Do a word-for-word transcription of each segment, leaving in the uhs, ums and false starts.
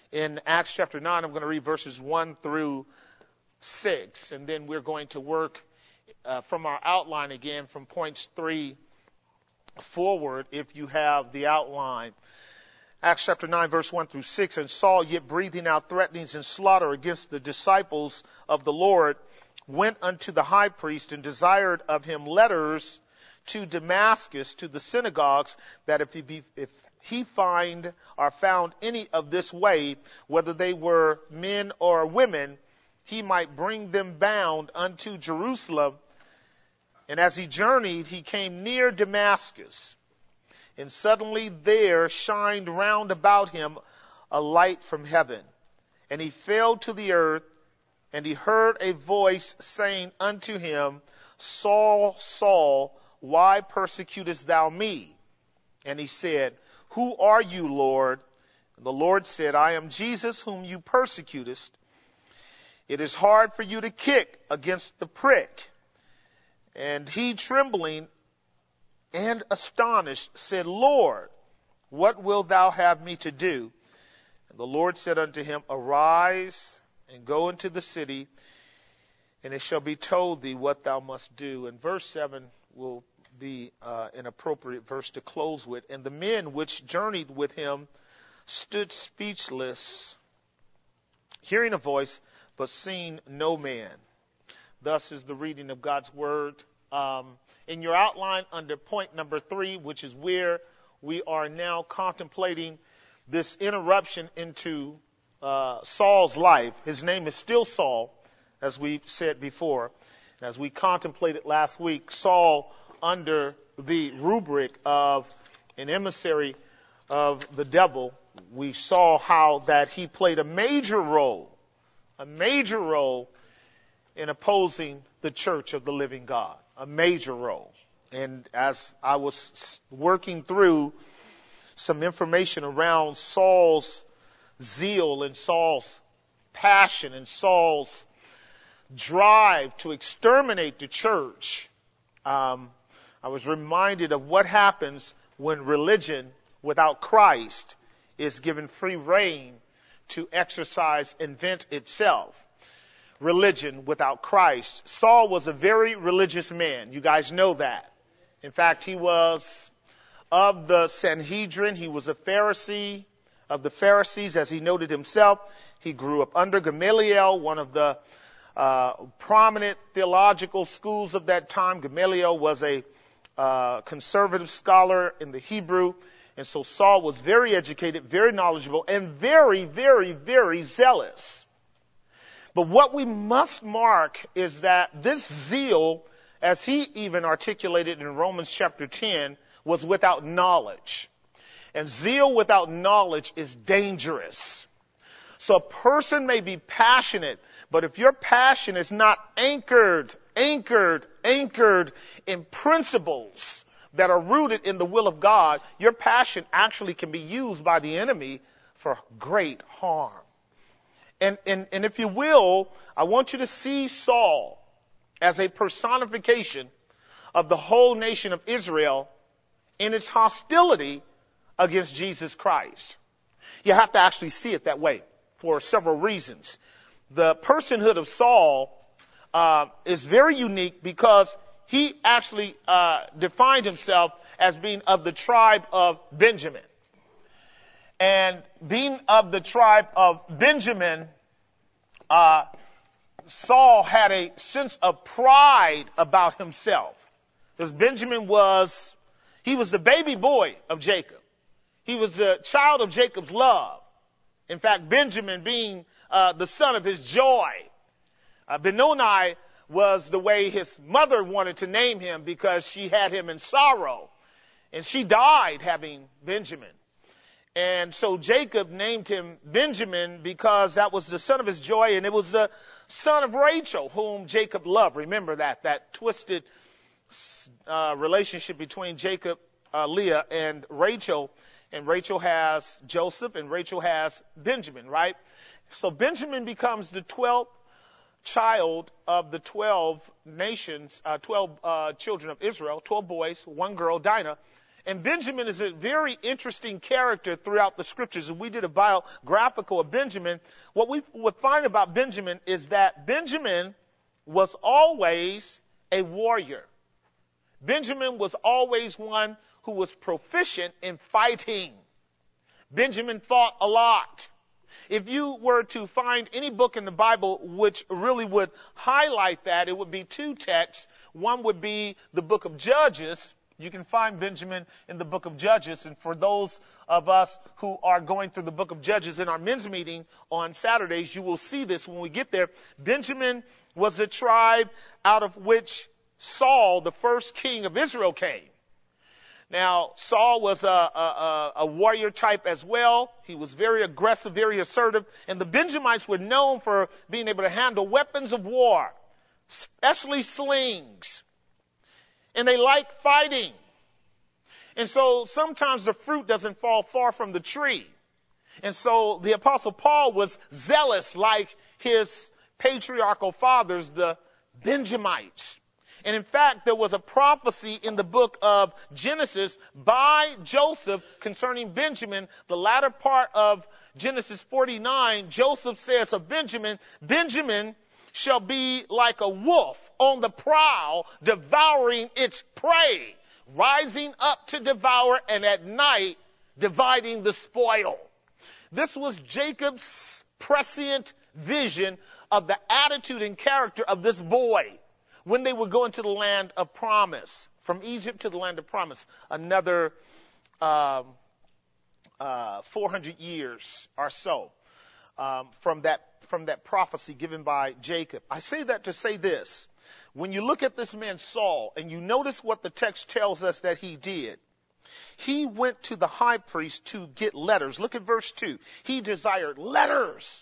in Acts chapter nine. I'm going to read verses one through six, and then we're going to work uh, from our outline again from points three forward if you have the outline. Acts chapter nine, verse one through six. And Saul, yet breathing out threatenings and slaughter against the disciples of the Lord, went unto the high priest and desired of him letters to Damascus, to the synagogues, that if he be, if he find or found any of this way, whether they were men or women, he might bring them bound unto Jerusalem. And as he journeyed, he came near Damascus. And suddenly there shined round about him a light from heaven. And he fell to the earth, and he heard a voice saying unto him, Saul, Saul, why persecutest thou me? And he said, Who are you, Lord? And the Lord said, I am Jesus whom you persecutest. It is hard for you to kick against the prick. And he, trembling and astonished, said, Lord, what wilt thou have me to do? And the Lord said unto him, Arise and go into the city, and it shall be told thee what thou must do. And verse seven will be uh, an appropriate verse to close with. And the men which journeyed with him stood speechless, hearing a voice, but seeing no man. Thus is the reading of God's word. Um, in your outline under point number three, which is where we are now contemplating this interruption into uh, Saul's life. His name is still Saul, as we said before. As we contemplated last week, Saul, under the rubric of an emissary of the devil, we saw how that he played a major role, a major role in opposing the church of the living God, a major role. And as I was working through some information around Saul's zeal and Saul's passion and Saul's drive to exterminate the church, um, I was reminded of what happens when religion without Christ is given free rein to exercise and vent itself. Religion without Christ. Saul was a very religious man. You guys know that. In fact, he was of the Sanhedrin. He was a Pharisee of the Pharisees, as he noted himself. He grew up under Gamaliel, one of the uh, prominent theological schools of that time. Gamaliel was a uh, conservative scholar in the Hebrew. And so Saul was very educated, very knowledgeable, and very, very, very zealous. But what we must mark is that this zeal, as he even articulated in Romans chapter ten, was without knowledge. And zeal without knowledge is dangerous. So a person may be passionate, but if your passion is not anchored, anchored, anchored in principles that are rooted in the will of God, your passion actually can be used by the enemy for great harm. And, and, and if you will, I want you to see Saul as a personification of the whole nation of Israel in its hostility against Jesus Christ. You have to actually see it that way for several reasons. The personhood of Saul uh, is very unique because he actually uh, defined himself as being of the tribe of Benjamin. And being of the tribe of Benjamin, uh, Saul had a sense of pride about himself. Because Benjamin was, he was the baby boy of Jacob. He was the child of Jacob's love. In fact, Benjamin being uh, the son of his joy. Uh, Benoni was the way his mother wanted to name him because she had him in sorrow. And she died having Benjamin. And so Jacob named him Benjamin because that was the son of his joy, and it was the son of Rachel whom Jacob loved. Remember that, that twisted uh, relationship between Jacob, uh, Leah, and Rachel. And Rachel has Joseph, and Rachel has Benjamin, right? So Benjamin becomes the twelfth child of the twelve nations, uh, twelve uh, children of Israel, twelve boys, one girl, Dinah. And Benjamin is a very interesting character throughout the scriptures. And we did a biographical of Benjamin. What we would find about Benjamin is that Benjamin was always a warrior. Benjamin was always one who was proficient in fighting. Benjamin fought a lot. If you were to find any book in the Bible which really would highlight that, it would be two texts. One would be the book of Judges. You can find Benjamin in the book of Judges. And for those of us who are going through the book of Judges in our men's meeting on Saturdays, you will see this when we get there. Benjamin was a tribe out of which Saul, the first king of Israel, came. Now, Saul was a, a, a warrior type as well. He was very aggressive, very assertive. And the Benjamites were known for being able to handle weapons of war, especially slings. And they like fighting. And so sometimes the fruit doesn't fall far from the tree. And so the Apostle Paul was zealous like his patriarchal fathers, the Benjamites. And in fact, there was a prophecy in the book of Genesis by Joseph concerning Benjamin. The latter part of Genesis forty-nine, Joseph says of Benjamin, Benjamin shall be like a wolf on the prowl, devouring its prey, rising up to devour, and at night dividing the spoil. This was Jacob's prescient vision of the attitude and character of this boy when they would go into the land of promise, from Egypt to the land of promise, another um, uh, four hundred years or so um, from that from that prophecy given by Jacob. I say that to say this. When you look at this man Saul, and you notice what the text tells us that he did, he went to the high priest to get letters. Look at verse two. He desired letters,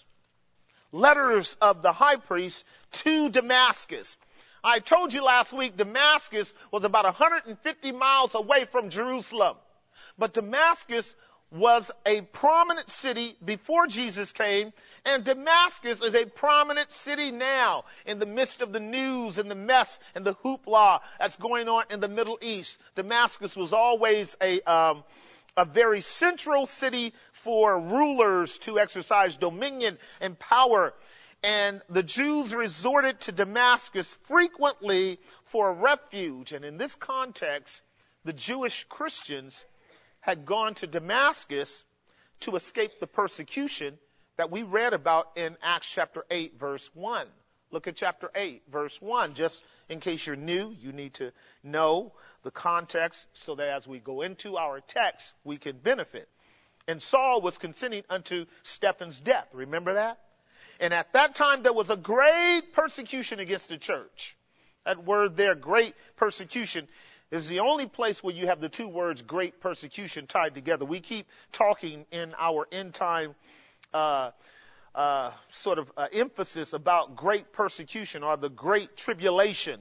letters of the high priest to Damascus. I told you last week Damascus was about one hundred fifty miles away from Jerusalem. But Damascus was a prominent city before Jesus came, and Damascus is a prominent city now in the midst of the news and the mess and the hoopla that's going on in the Middle East. Damascus was always a um, a very central city for rulers to exercise dominion and power. And the Jews resorted to Damascus frequently for refuge. And in this context, the Jewish Christians had gone to Damascus to escape the persecution that we read about in Acts chapter eight, verse one. Look at chapter eight, verse one. Just in case you're new, you need to know the context so that as we go into our text, we can benefit. And Saul was consenting unto Stephen's death. Remember that? And at that time, there was a great persecution against the church. That word there, great persecution, is the only place where you have the two words great persecution tied together. We keep talking in our end time uh, uh, sort of uh, emphasis about great persecution or the great tribulation.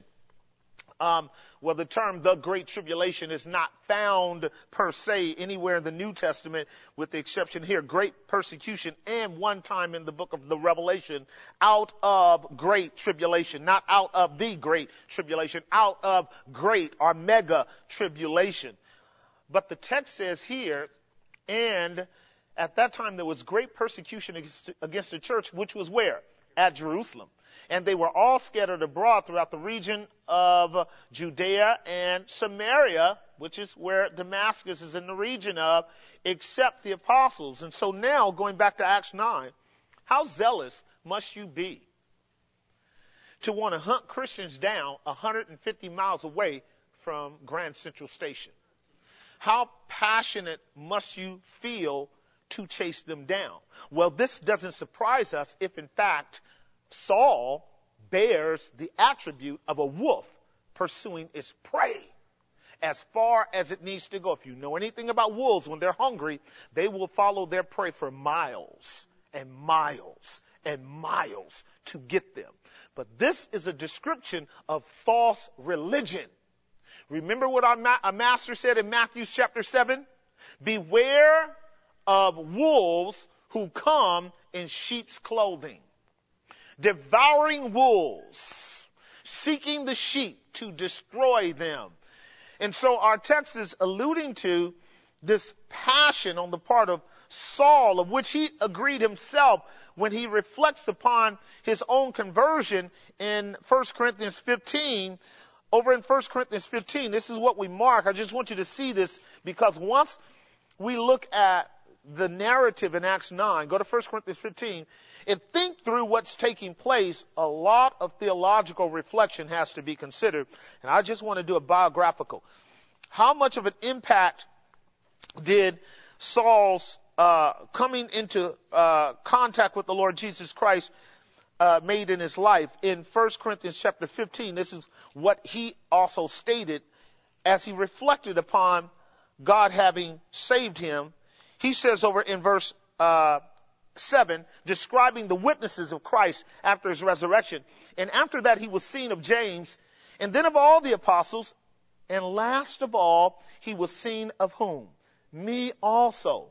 Um, well, the term the Great Tribulation is not found per se anywhere in the New Testament, with the exception here, great persecution, and one time in the book of the Revelation, out of great tribulation, not out of the great tribulation, out of great or mega tribulation. But the text says here, and at that time there was great persecution against, against the church, which was where? At Jerusalem. And they were all scattered abroad throughout the region of Judea and Samaria, which is where Damascus is in the region of, except the apostles. And so now, going back to Acts nine, how zealous must you be to want to hunt Christians down one hundred fifty miles away from Grand Central Station? How passionate must you feel to chase them down? Well, this doesn't surprise us if, in fact, Saul bears the attribute of a wolf pursuing its prey as far as it needs to go. If you know anything about wolves, when they're hungry, they will follow their prey for miles and miles and miles to get them. But this is a description of false religion. Remember what our, ma- our master said in Matthew chapter seven? Beware of wolves who come in sheep's clothing. Devouring wolves, seeking the sheep to destroy them. And so our text is alluding to this passion on the part of Saul, of which he agreed himself when he reflects upon his own conversion in First Corinthians fifteen. Over in First Corinthians fifteen, this is what we mark. I just want you to see this, because once we look at the narrative in Acts nine, go to First Corinthians fifteen, and think through what's taking place, a lot of theological reflection has to be considered. And I just want to do a biographical. How much of an impact did Saul's uh, coming into uh, contact with the Lord Jesus Christ uh, made in his life? In First Corinthians chapter fifteen, this is what he also stated as he reflected upon God having saved him. He says over in verse uh, seven, describing the witnesses of Christ after his resurrection. And after that, he was seen of James, and then of all the apostles, and last of all, he was seen of whom? Me also.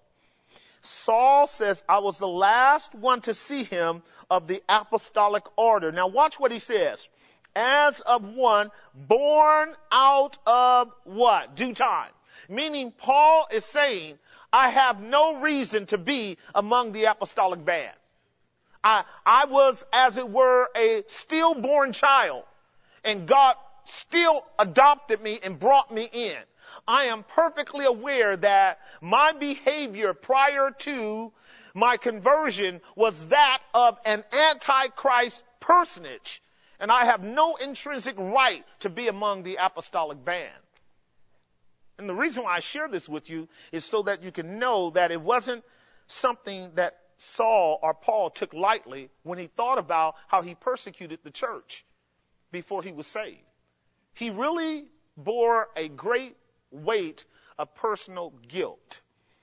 Saul says, I was the last one to see him of the apostolic order. Now watch what he says. As of one born out of what? Due time. Meaning Paul is saying, I have no reason to be among the apostolic band. I, I was, as it were, a stillborn child, and God still adopted me and brought me in. I am perfectly aware that my behavior prior to my conversion was that of an antichrist personage, and I have no intrinsic right to be among the apostolic band. And the reason why I share this with you is so that you can know that it wasn't something that Saul or Paul took lightly when he thought about how he persecuted the church before he was saved. He really bore a great weight of personal guilt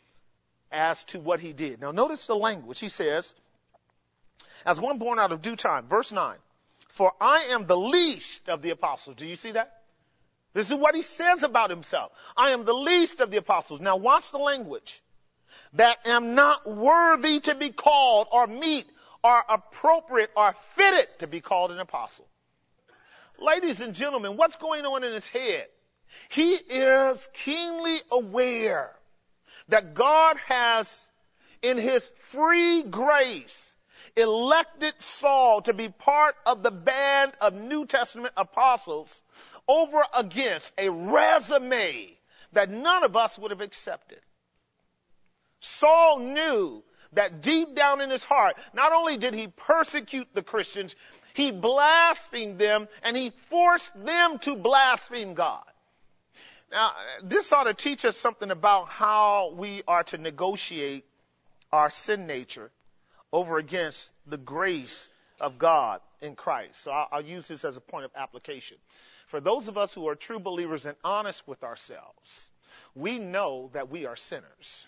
as to what he did. Now notice the language. He says, as one born out of due time, verse nine, for I am the least of the apostles. Do you see that? This is what he says about himself. I am the least of the apostles. Now watch the language. That am not worthy to be called or meet or appropriate or fitted to be called an apostle. Ladies and gentlemen, what's going on in his head? He is keenly aware that God has, in his free grace, elected Saul to be part of the band of New Testament apostles over against a resume that none of us would have accepted. Saul knew that deep down in his heart, not only did he persecute the Christians, he blasphemed them and he forced them to blaspheme God. Now, this ought to teach us something about how we are to negotiate our sin nature over against the grace of God in Christ. So I'll, I'll use this as a point of application. For those of us who are true believers and honest with ourselves, we know that we are sinners.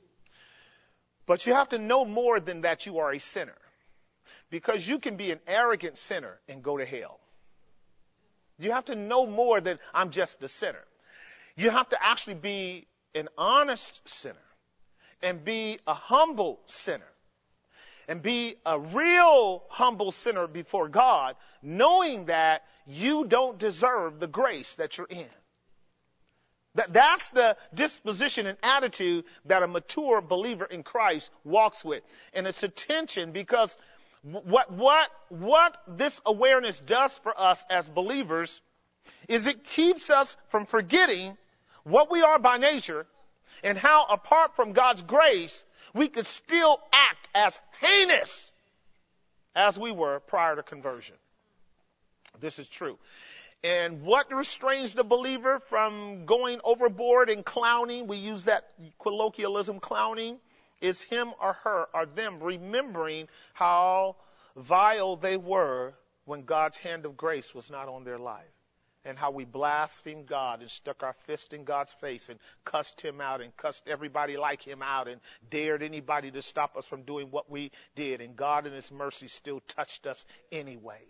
But you have to know more than that you are a sinner. Because you can be an arrogant sinner and go to hell. You have to know more than I'm just a sinner. You have to actually be an honest sinner and be a humble sinner and be a real humble sinner before God, knowing that you don't deserve the grace that you're in. That, that's the disposition and attitude that a mature believer in Christ walks with. And it's a tension because what, what, what this awareness does for us as believers is it keeps us from forgetting what we are by nature and how apart from God's grace, we could still act as heinous as we were prior to conversion. This is true. And what restrains the believer from going overboard and clowning, we use that colloquialism, clowning, is him or her or them remembering how vile they were when God's hand of grace was not on their life. And how we blasphemed God and stuck our fist in God's face and cussed him out and cussed everybody like him out and dared anybody to stop us from doing what we did. And God in his mercy still touched us anyway.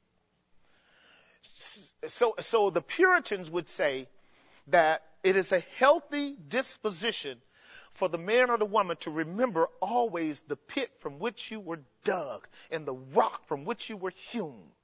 So, so the Puritans would say that it is a healthy disposition for the man or the woman to remember always the pit from which you were dug and the rock from which you were hewn.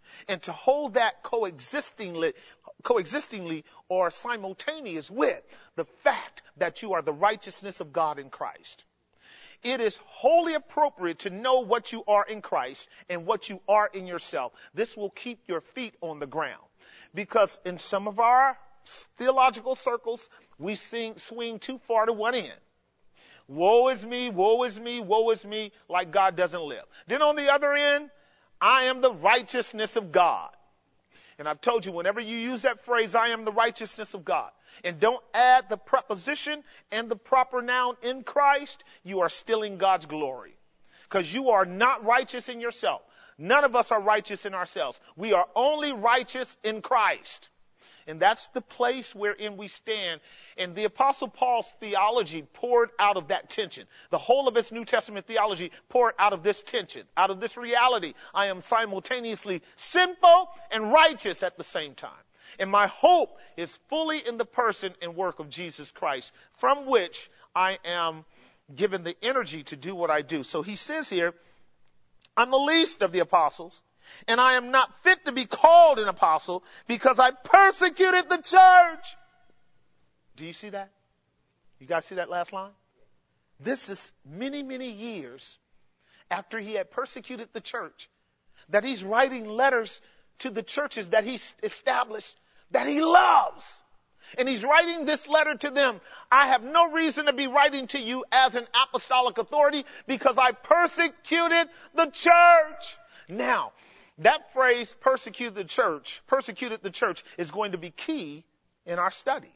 and to hold that coexistingly, coexistingly or simultaneous with the fact that you are the righteousness of God in Christ. It is wholly appropriate to know what you are in Christ and what you are in yourself. This will keep your feet on the ground. Because in some of our theological circles, we sing, swing too far to one end. Woe is me, woe is me, woe is me, like God doesn't live. Then on the other end, I am the righteousness of God. And I've told you, whenever you use that phrase, I am the righteousness of God, and don't add the preposition and the proper noun in Christ, you are stealing God's glory. Because you are not righteous in yourself. None of us are righteous in ourselves. We are only righteous in Christ. And that's the place wherein we stand. And the Apostle Paul's theology poured out of that tension. The whole of his New Testament theology poured out of this tension, out of this reality. I am simultaneously sinful and righteous at the same time. And my hope is fully in the person and work of Jesus Christ, from which I am given the energy to do what I do. So he says here, I'm the least of the apostles, and I am not fit to be called an apostle because I persecuted the church. Do you see that? You guys see that last line? This is many, many years after he had persecuted the church, that he's writing letters to the churches that he established, that he loves. And he's writing this letter to them. I have no reason to be writing to you as an apostolic authority because I persecuted the church. Now, that phrase, persecuted the church, persecuted the church, is going to be key in our study.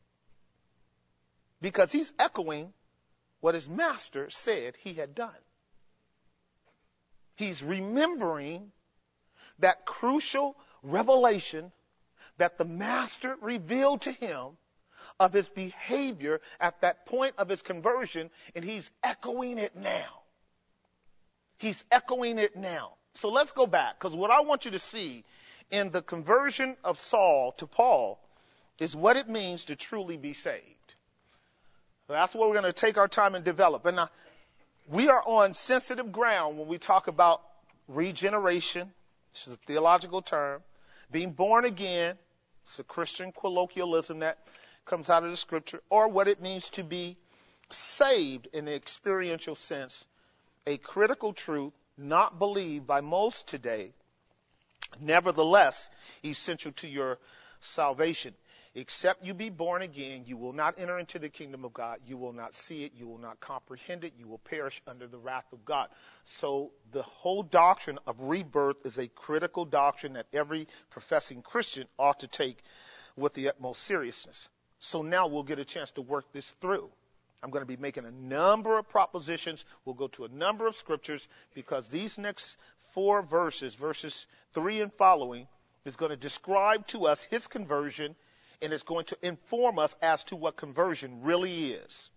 Because he's echoing what his master said he had done. He's remembering that crucial revelation that the master revealed to him of his behavior at that point of his conversion, and he's echoing it now. He's echoing it now. So let's go back, because what I want you to see in the conversion of Saul to Paul is what it means to truly be saved. So that's what we're going to take our time and develop. And now, we are on sensitive ground when we talk about regeneration, which is a theological term, being born again. It's a Christian colloquialism that comes out of the scripture, or what it means to be saved in the experiential sense, a critical truth not believed by most today, nevertheless essential to your salvation. Except you be born again, you will not enter into the kingdom of God. You will not see it. You will not comprehend it. You will perish under the wrath of God. So the whole doctrine of rebirth is a critical doctrine that every professing Christian ought to take with the utmost seriousness. So now we'll get a chance to work this through. I'm going to be making a number of propositions. We'll go to a number of scriptures because these next four verses, verses three and following, is going to describe to us his conversion, and it's going to inform us as to what conversion really is.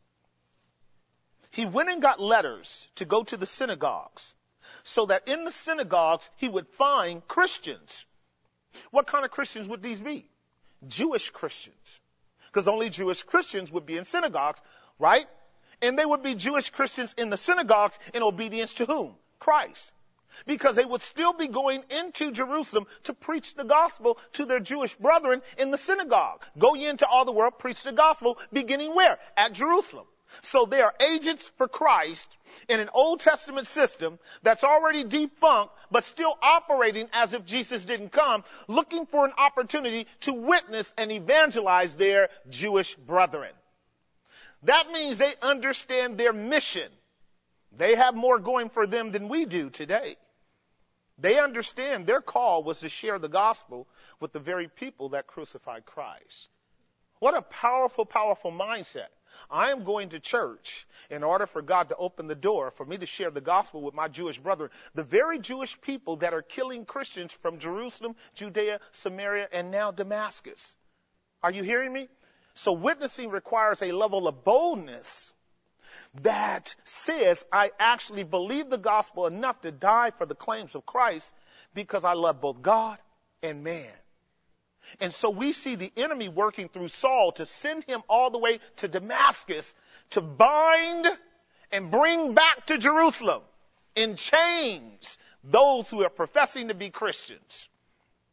He went and got letters to go to the synagogues so that in the synagogues he would find Christians. What kind of Christians would these be? Jewish Christians. Because only Jewish Christians would be in synagogues, right? And they would be Jewish Christians in the synagogues in obedience to whom? Christ. Because they would still be going into Jerusalem to preach the gospel to their Jewish brethren in the synagogue. Go ye into all the world, preach the gospel, beginning where? At Jerusalem. So they are agents for Christ in an Old Testament system that's already defunct, but still operating as if Jesus didn't come, looking for an opportunity to witness and evangelize their Jewish brethren. That means they understand their mission. They have more going for them than we do today. They understand their call was to share the gospel with the very people that crucified Christ. What a powerful, powerful mindset. I am going to church in order for God to open the door for me to share the gospel with my Jewish brethren, the very Jewish people that are killing Christians from Jerusalem, Judea, Samaria, and now Damascus. Are you hearing me? So witnessing requires a level of boldness that says I actually believe the gospel enough to die for the claims of Christ because I love both God and man. And so we see the enemy working through Saul to send him all the way to Damascus to bind and bring back to Jerusalem in chains those who are professing to be Christians.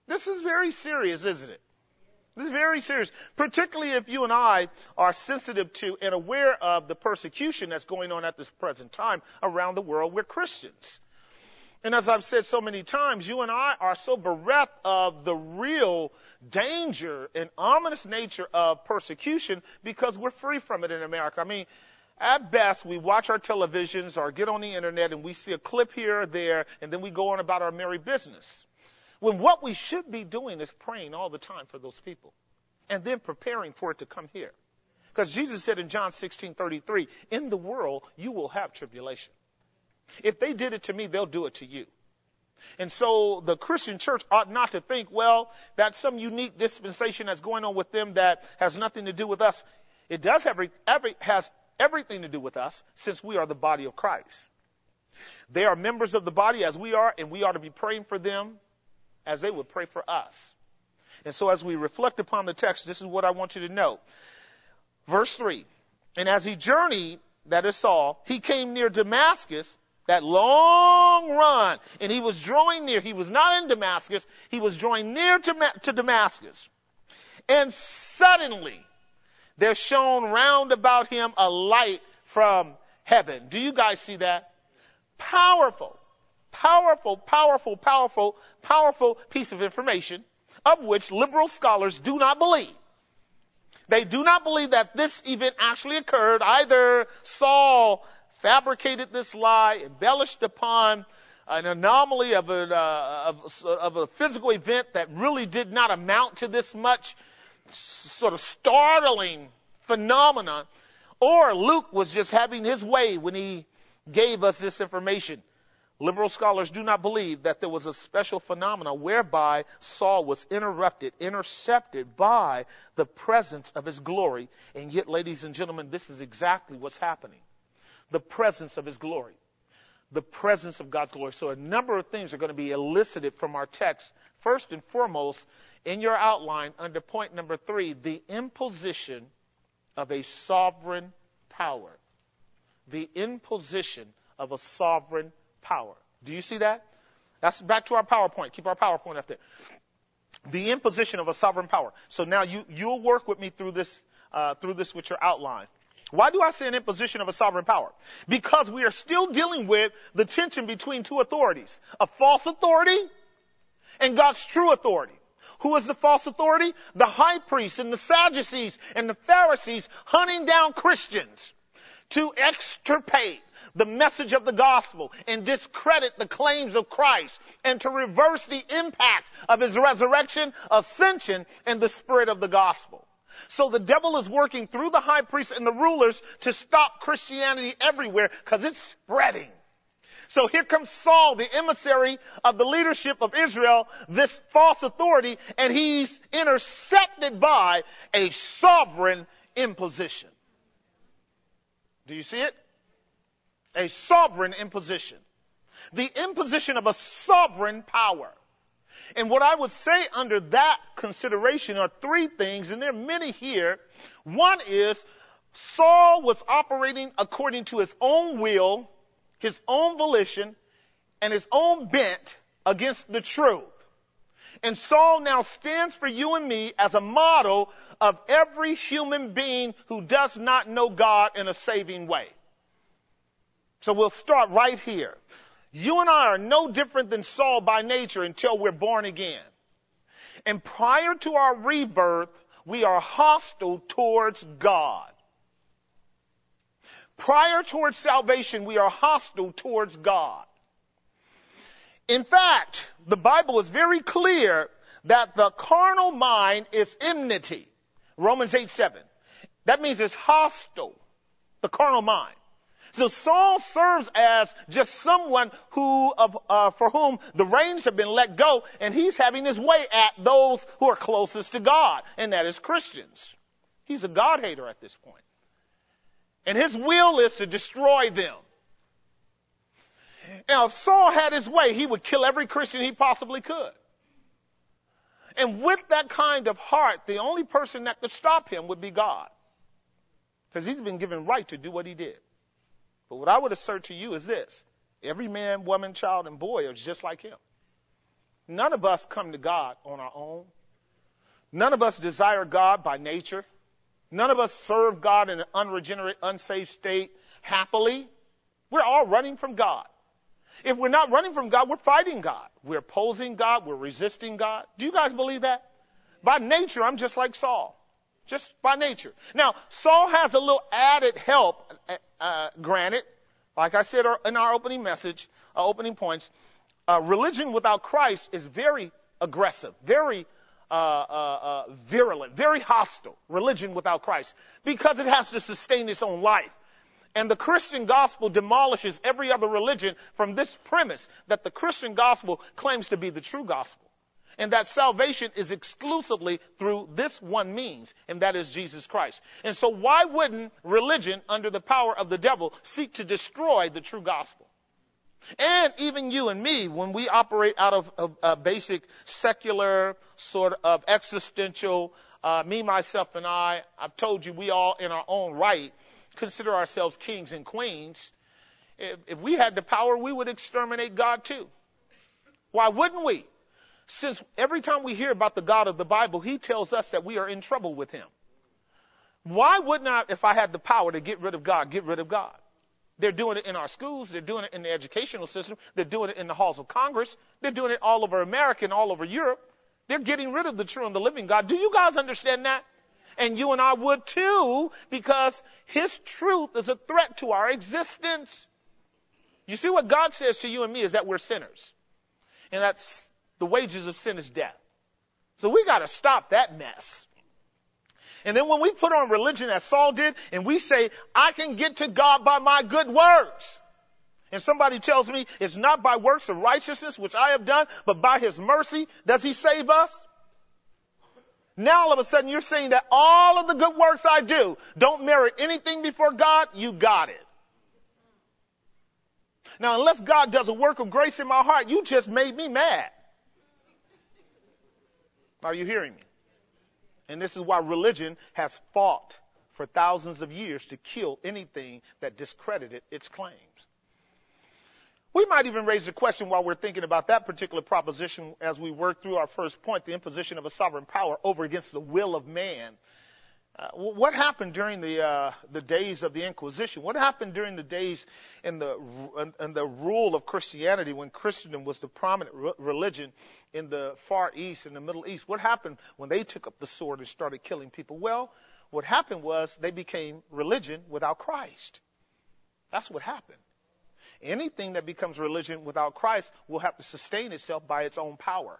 This is very serious, isn't it? This is very serious, particularly if you and I are sensitive to and aware of the persecution that's going on at this present time around the world. We're Christians. And as I've said so many times, you and I are so bereft of the real danger and ominous nature of persecution because we're free from it in America. I mean, at best, we watch our televisions or get on the internet and we see a clip here or there, and then we go on about our merry business. When what we should be doing is praying all the time for those people and then preparing for it to come here. Because Jesus said in John sixteen thirty-three, in the world, you will have tribulation. If they did it to me, they'll do it to you. And so the Christian church ought not to think, well, that's some unique dispensation that's going on with them that has nothing to do with us. It does have every, every, has everything to do with us since we are the body of Christ. They are members of the body as we are, and we ought to be praying for them as they would pray for us. And so as we reflect upon the text, this is what I want you to know. Verse three, and as he journeyed, that is Saul, he came near Damascus, that long run, and he was drawing near. He was not in Damascus. He was drawing near to, to Damascus. And suddenly there shone round about him a light from heaven. Do you guys see that? Powerful, powerful, powerful, powerful, powerful piece of information of which liberal scholars do not believe. They do not believe that this event actually occurred. Either Saul fabricated this lie, embellished upon an anomaly of a, uh, of, of a physical event that really did not amount to this much sort of startling phenomenon, or Luke was just having his way when he gave us this information. Liberal scholars do not believe that there was a special phenomenon whereby Saul was interrupted, intercepted by the presence of his glory. And yet, ladies and gentlemen, this is exactly what's happening. The presence of his glory. The presence of God's glory. So a number of things are going to be elicited from our text. First and foremost, in your outline, under point number three, the imposition of a sovereign power. The imposition of a sovereign power. Do you see that? That's back to our PowerPoint. Keep our PowerPoint up there. The imposition of a sovereign power. So now you, you'll work with me through this, uh, through this with your outline. Why do I say an imposition of a sovereign power? Because we are still dealing with the tension between two authorities. A false authority and God's true authority. Who is the false authority? The high priests and the Sadducees and the Pharisees hunting down Christians to extirpate the message of the gospel and discredit the claims of Christ and to reverse the impact of his resurrection, ascension, and the spirit of the gospel. So the devil is working through the high priests and the rulers to stop Christianity everywhere because it's spreading. So here comes Saul, the emissary of the leadership of Israel, this false authority, and he's intercepted by a sovereign imposition. Do you see it? A sovereign imposition. The imposition of a sovereign power. And what I would say under that consideration are three things, and there are many here. One is Saul was operating according to his own will, his own volition, and his own bent against the truth. And Saul now stands for you and me as a model of every human being who does not know God in a saving way. So we'll start right here. You and I are no different than Saul by nature until we're born again. And prior to our rebirth, we are hostile towards God. Prior towards salvation, we are hostile towards God. In fact, the Bible is very clear that the carnal mind is enmity. Romans eight seven. That means it's hostile. The carnal mind. So Saul serves as just someone who, of, uh, for whom the reins have been let go, and he's having his way at those who are closest to God, and that is Christians. He's a God hater at this point. And his will is to destroy them. Now, if Saul had his way, he would kill every Christian he possibly could. And with that kind of heart, the only person that could stop him would be God. Because he's been given right to do what he did. But what I would assert to you is this. Every man, woman, child, and boy is just like him. none of us come to God on our own. None of us desire God by nature. None of us serve God in an unregenerate, unsaved state happily. We're all running from God. If we're not running from God, we're fighting God. We're opposing God. We're resisting God. Do you guys believe that? By nature, I'm just like Saul. Just by nature. Now, Saul has a little added help, uh, granted. Like I said in our opening message, uh, opening points, uh, religion without Christ is very aggressive, very uh, uh, uh, virulent, very hostile. Religion without Christ, because it has to sustain its own life. And the Christian gospel demolishes every other religion from this premise that the Christian gospel claims to be the true gospel. And that salvation is exclusively through this one means, and that is Jesus Christ. And so why wouldn't religion, under the power of the devil, seek to destroy the true gospel? And even you and me, when we operate out of a, a basic secular sort of existential, uh, me, myself, and I, I've told you we all in our own right consider ourselves kings and queens. If, if we had the power, we would exterminate God too. Why wouldn't we? Since every time we hear about the God of the Bible, he tells us that we are in trouble with him. Why wouldn't I, if I had the power to get rid of God, get rid of God? They're doing it in our schools. They're doing it in the educational system. They're doing it in the halls of Congress. They're doing it all over America and all over Europe. They're getting rid of the true and the living God. Do you guys understand that? And you and I would too, because his truth is a threat to our existence. You see, what God says to you and me is that we're sinners. And that's the wages of sin is death. So we got to stop that mess. And then when we put on religion as Saul did, and we say, I can get to God by my good works. And somebody tells me it's not by works of righteousness, which I have done, but by his mercy, does he save us? Now all of a sudden you're saying that all of the good works I do don't merit anything before God. You got it. Now, unless God does a work of grace in my heart, you just made me mad. Are you hearing me? And this is why religion has fought for thousands of years to kill anything that discredited its claims. We might even raise the question while we're thinking about that particular proposition as we work through our first point, the imposition of a sovereign power over against the will of man. Uh, what happened during the uh, the days of the Inquisition? What happened during the days in the in the rule of Christianity, when Christendom was the prominent re- religion in the Far East and the Middle East? What happened when they took up the sword and started killing people? Well, what happened was they became religion without Christ. That's what happened. Anything that becomes religion without Christ will have to sustain itself by its own power.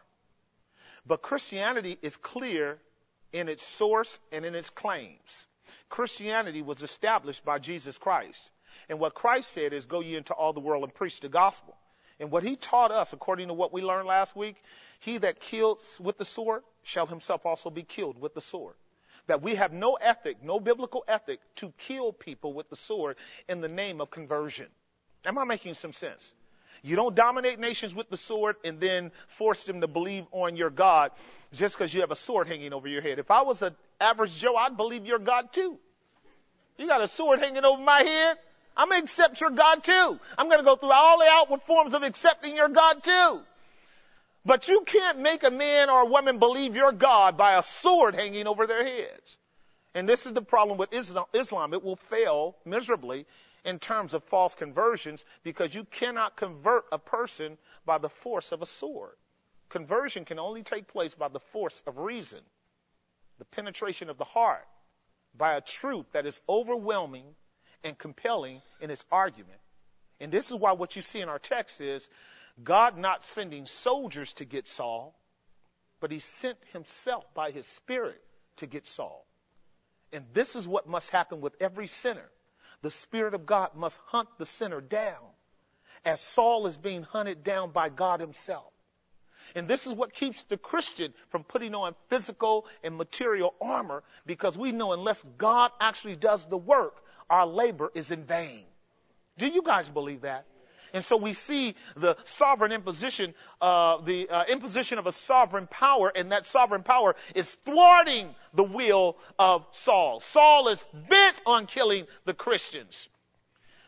But Christianity is clear in its source and in its claims. Christianity was established by Jesus Christ. And what Christ said is, go ye into all the world and preach the gospel. And what he taught us, according to what we learned last week, he that kills with the sword shall himself also be killed with the sword. That we have no ethic, no biblical ethic to kill people with the sword in the name of conversion. Am I making some sense? You don't dominate nations with the sword and then force them to believe on your God just because you have a sword hanging over your head. If I was an average Joe, I'd believe your God too. You got a sword hanging over my head? I'm going to accept your God too. I'm going to go through all the outward forms of accepting your God too. But you can't make a man or a woman believe your God by a sword hanging over their heads. And this is the problem with Islam. It will fail miserably in terms of false conversions, because you cannot convert a person by the force of a sword. Conversion can only take place by the force of reason, the penetration of the heart, by a truth that is overwhelming and compelling in its argument. And this is why what you see in our text is God not sending soldiers to get Saul, but he sent himself by his Spirit to get Saul. And this is what must happen with every sinner. The Spirit of God must hunt the sinner down, as Saul is being hunted down by God himself. And this is what keeps the Christian from putting on physical and material armor, because we know unless God actually does the work, our labor is in vain. Do you guys believe that? And so we see the sovereign imposition, uh, the uh, imposition of a sovereign power, and that sovereign power is thwarting the will of Saul. Saul is bent on killing the Christians.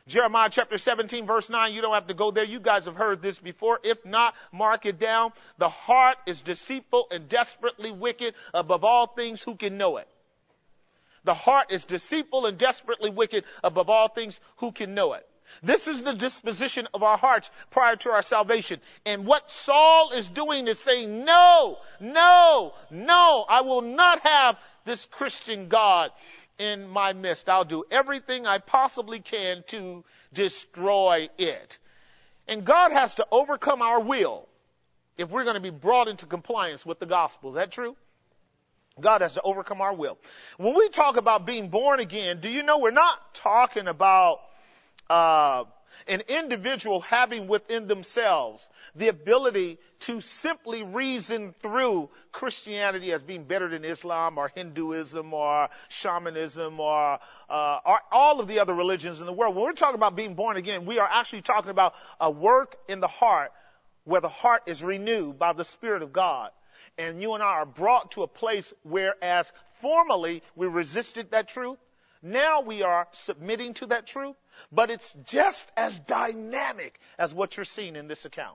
Jeremiah chapter seventeen, verse nine, you don't have to go there. You guys have heard this before. If not, mark it down. The heart is deceitful and desperately wicked. Above all things, who can know it? The heart is deceitful and desperately wicked. Above all things, who can know it? This is the disposition of our hearts prior to our salvation. And what Saul is doing is saying, no, no, no, I will not have this Christian God in my midst. I'll do everything I possibly can to destroy it. And God has to overcome our will if we're going to be brought into compliance with the gospel. Is that true? God has to overcome our will. When we talk about being born again, do you know we're not talking about uh an individual having within themselves the ability to simply reason through Christianity as being better than Islam or Hinduism or shamanism or, uh, or all of the other religions in the world. When we're talking about being born again, we are actually talking about a work in the heart where the heart is renewed by the Spirit of God. And you and I are brought to a place whereas formerly we resisted that truth, now we are submitting to that truth, but it's just as dynamic as what you're seeing in this account.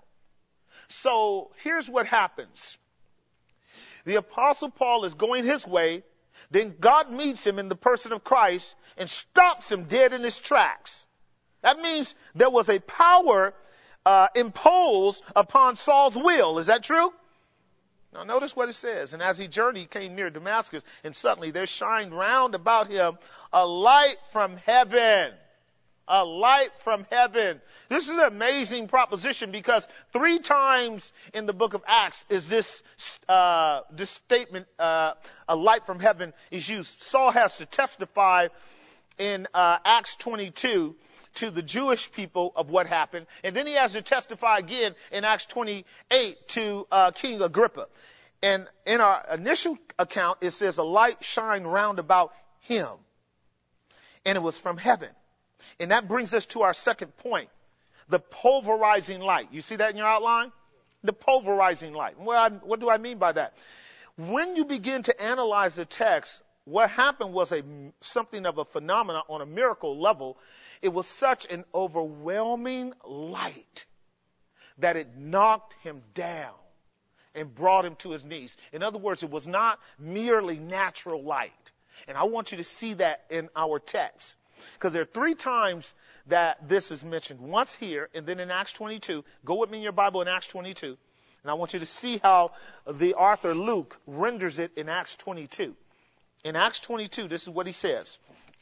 So here's what happens. The Apostle Paul is going his way. Then God meets him in the person of Christ and stops him dead in his tracks. That means there was a power uh, imposed upon Saul's will. Is that true? Now notice what it says. And as he journeyed, he came near Damascus, and suddenly there shined round about him a light from heaven. A light from heaven. This is an amazing proposition because three times in the book of Acts is this, uh, this statement, uh, a light from heaven is used. Saul has to testify in, uh, Acts twenty-two to the Jewish people of what happened. And then he has to testify again in Acts twenty-eight to, uh, King Agrippa. And in our initial account, it says a light shined round about him. And it was from heaven. And that brings us to our second point, the pulverizing light. You see that in your outline? The pulverizing light. Well, what do I mean by that? When you begin to analyze the text, what happened was a something of a phenomenon on a miracle level. It was such an overwhelming light that it knocked him down and brought him to his knees. In other words, it was not merely natural light. And I want you to see that in our text. Because there are three times that this is mentioned. Once here, and then in Acts twenty-two. Go with me in your Bible in Acts twenty-two. And I want you to see how the author Luke renders it in Acts twenty-two. In Acts twenty-two, this is what he says.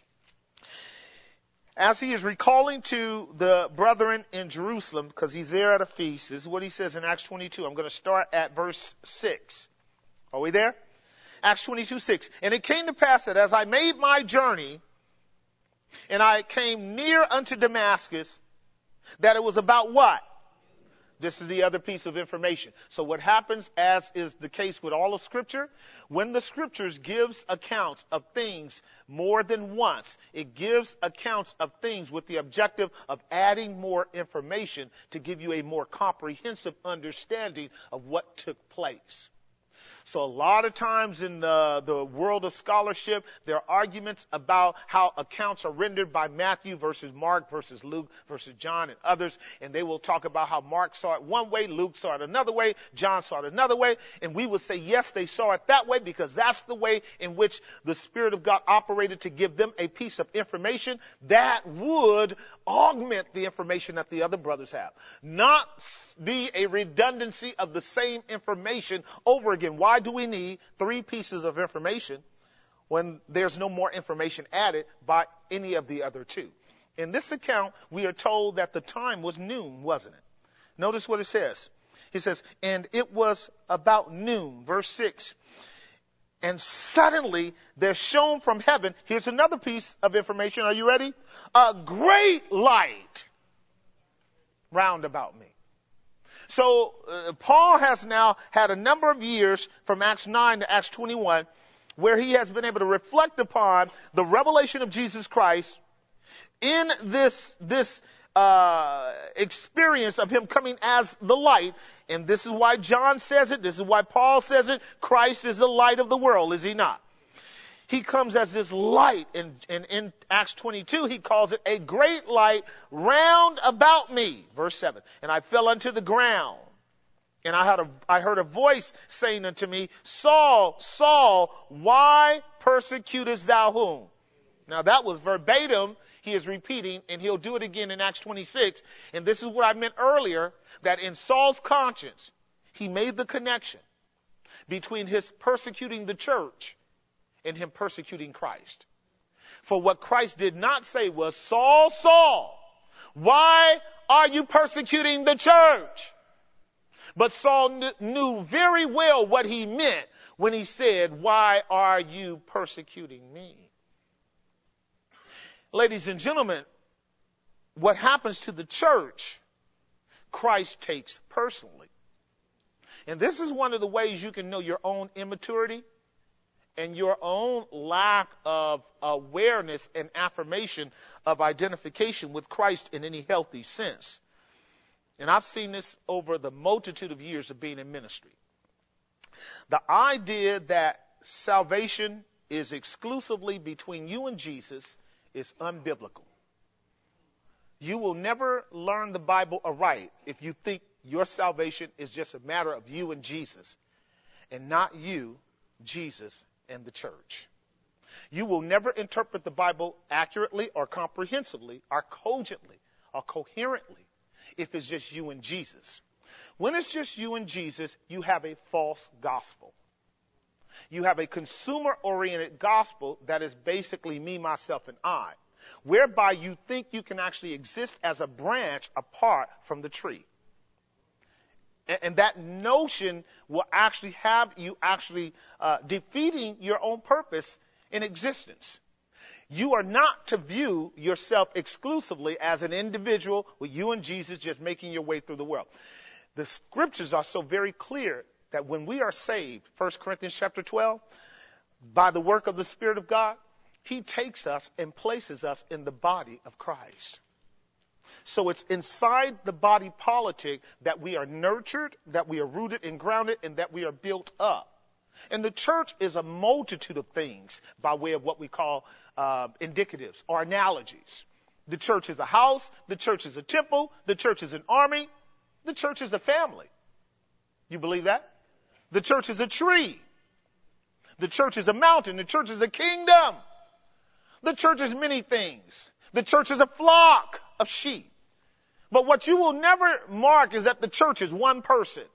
As he is recalling to the brethren in Jerusalem, because he's there at a feast, this is what he says in Acts twenty-two. I'm going to start at verse six. Are we there? Acts twenty-two, six. And it came to pass that as I made my journey, and I came near unto Damascus, that it was about what? This is the other piece of information. So what happens, as is the case with all of Scripture, when the Scriptures gives accounts of things more than once, it gives accounts of things with the objective of adding more information to give you a more comprehensive understanding of what took place. So a lot of times in the, the world of scholarship, there are arguments about how accounts are rendered by Matthew versus Mark versus Luke versus John and others. And they will talk about how Mark saw it one way, Luke saw it another way, John saw it another way. And we would say, yes, they saw it that way because that's the way in which the Spirit of God operated to give them a piece of information that would augment the information that the other brothers have. Not be a redundancy of the same information over again. Why do we need three pieces of information when there's no more information added by any of the other two? In this account, we are told that the time was noon, wasn't it? Notice what it says. He says, and it was about noon, verse six. And suddenly there shone from heaven, here's another piece of information. Are you ready? A great light round about me. So uh, Paul has now had a number of years from Acts nine to Acts twenty-one where he has been able to reflect upon the revelation of Jesus Christ in this, this uh, experience of him coming as the light. And this is why John says it. This is why Paul says it. Christ is the light of the world, is he not? He comes as this light. And, and in Acts twenty-two, he calls it a great light round about me. Verse seven. And I fell unto the ground. And I had a, I heard a voice saying unto me, Saul, Saul, why persecutest thou whom? Now that was verbatim. He is repeating, and he'll do it again in Acts twenty-six. And this is what I meant earlier, that in Saul's conscience, he made the connection between his persecuting the church and him persecuting Christ. For what Christ did not say was, Saul, Saul, why are you persecuting the church? But Saul kn- knew very well what he meant when he said, why are you persecuting me? Ladies and gentlemen, what happens to the church, Christ takes personally. And this is one of the ways you can know your own immaturity and your own lack of awareness and affirmation of identification with Christ in any healthy sense. And I've seen this over the multitude of years of being in ministry. The idea that salvation is exclusively between you and Jesus is unbiblical. You will never learn the Bible aright if you think your salvation is just a matter of you and Jesus and not you, Jesus, and the church. You will never interpret the Bible accurately or comprehensively or cogently or coherently if it's just you and Jesus. When it's just you and Jesus, you have a false gospel. You have a consumer-oriented gospel that is basically me, myself, and I, whereby you think you can actually exist as a branch apart from the tree. And, and that notion will actually have you actually uh, defeating your own purpose in existence. You are not to view yourself exclusively as an individual with you and Jesus just making your way through the world. The scriptures are so very clear that when we are saved, First Corinthians chapter twelve, by the work of the Spirit of God, he takes us and places us in the body of Christ. So it's inside the body politic that we are nurtured, that we are rooted and grounded, and that we are built up. And the church is a multitude of things by way of what we call uh, indicatives or analogies. The church is a house. The church is a temple. The church is an army. The church is a family. You believe that? The church is a tree. The church is a mountain. The church is a kingdom. The church is many things. The church is a flock of sheep. But what you will never mark is that the church is one person.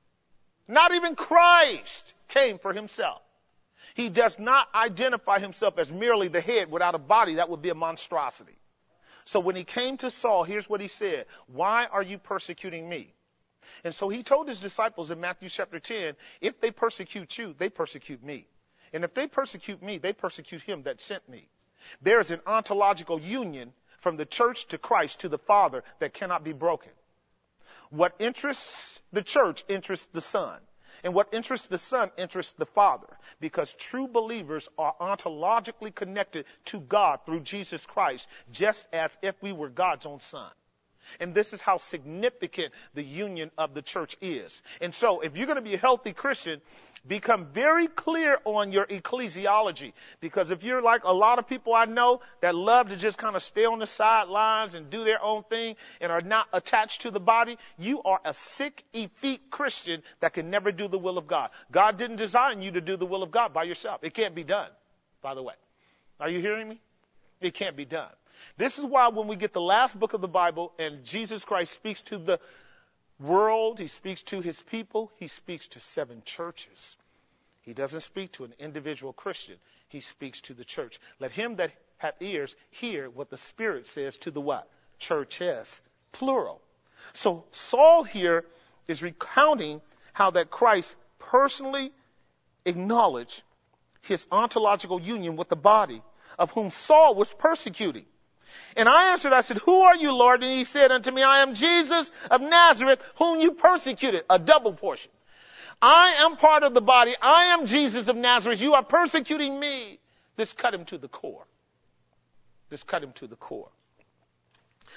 Not even Christ came for himself. He does not identify himself as merely the head without a body. That would be a monstrosity. So when he came to Saul, here's what he said. Why are you persecuting me? And so he told his disciples in Matthew chapter ten, if they persecute you, they persecute me. And if they persecute me, they persecute him that sent me. There is an ontological union from the church to Christ to the Father that cannot be broken. What interests the church interests the Son. And what interests the Son interests the Father, because true believers are ontologically connected to God through Jesus Christ, just as if we were God's own Son. And this is how significant the union of the church is. And so if you're going to be a healthy Christian, become very clear on your ecclesiology. Because if you're like a lot of people I know that love to just kind of stay on the sidelines and do their own thing and are not attached to the body, you are a sick, effete Christian that can never do the will of God. God didn't design you to do the will of God by yourself. It can't be done, by the way. Are you hearing me? It can't be done. This is why when we get the last book of the Bible and Jesus Christ speaks to the world, he speaks to his people, he speaks to seven churches. He doesn't speak to an individual Christian. He speaks to the church. Let him that hath ears hear what the Spirit says to the what? Churches, plural. So Saul here is recounting how that Christ personally acknowledged his ontological union with the body of whom Saul was persecuting. And I answered, I said, who are you, Lord? And he said unto me, I am Jesus of Nazareth, whom you persecuted. A double portion. I am part of the body. I am Jesus of Nazareth. You are persecuting me. This cut him to the core. This cut him to the core.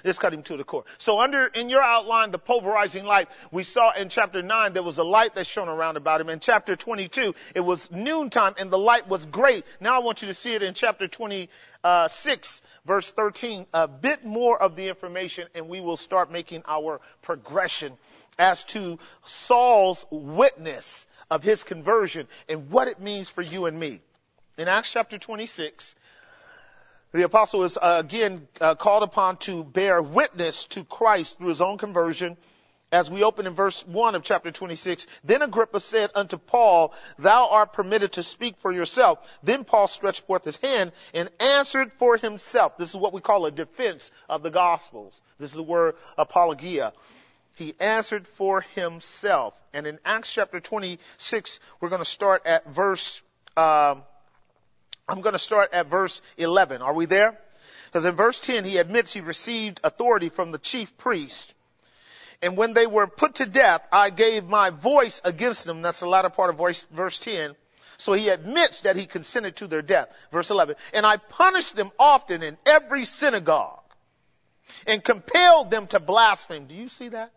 This cut him to the core. So under, in your outline, the pulverizing light, we saw in chapter nine, there was a light that shone around about him. In chapter twenty-two, it was noontime and the light was great. Now I want you to see it in chapter twenty-six, verse thirteen, a bit more of the information, and we will start making our progression as to Saul's witness of his conversion and what it means for you and me. In Acts chapter twenty-six, the apostle is uh, again uh, called upon to bear witness to Christ through his own conversion. As we open in verse one of chapter twenty-six, then Agrippa said unto Paul, thou art permitted to speak for yourself. Then Paul stretched forth his hand and answered for himself. This is what we call a defense of the Gospels. This is the word apologia. He answered for himself. And in Acts chapter twenty-six, we're going to start at verse, um, I'm going to start at verse eleven. Are we there? Because in verse ten, he admits he received authority from the chief priest. And when they were put to death, I gave my voice against them. That's the latter part of voice, verse ten. So he admits that he consented to their death. Verse eleven. And I punished them often in every synagogue and compelled them to blaspheme. Do you see that?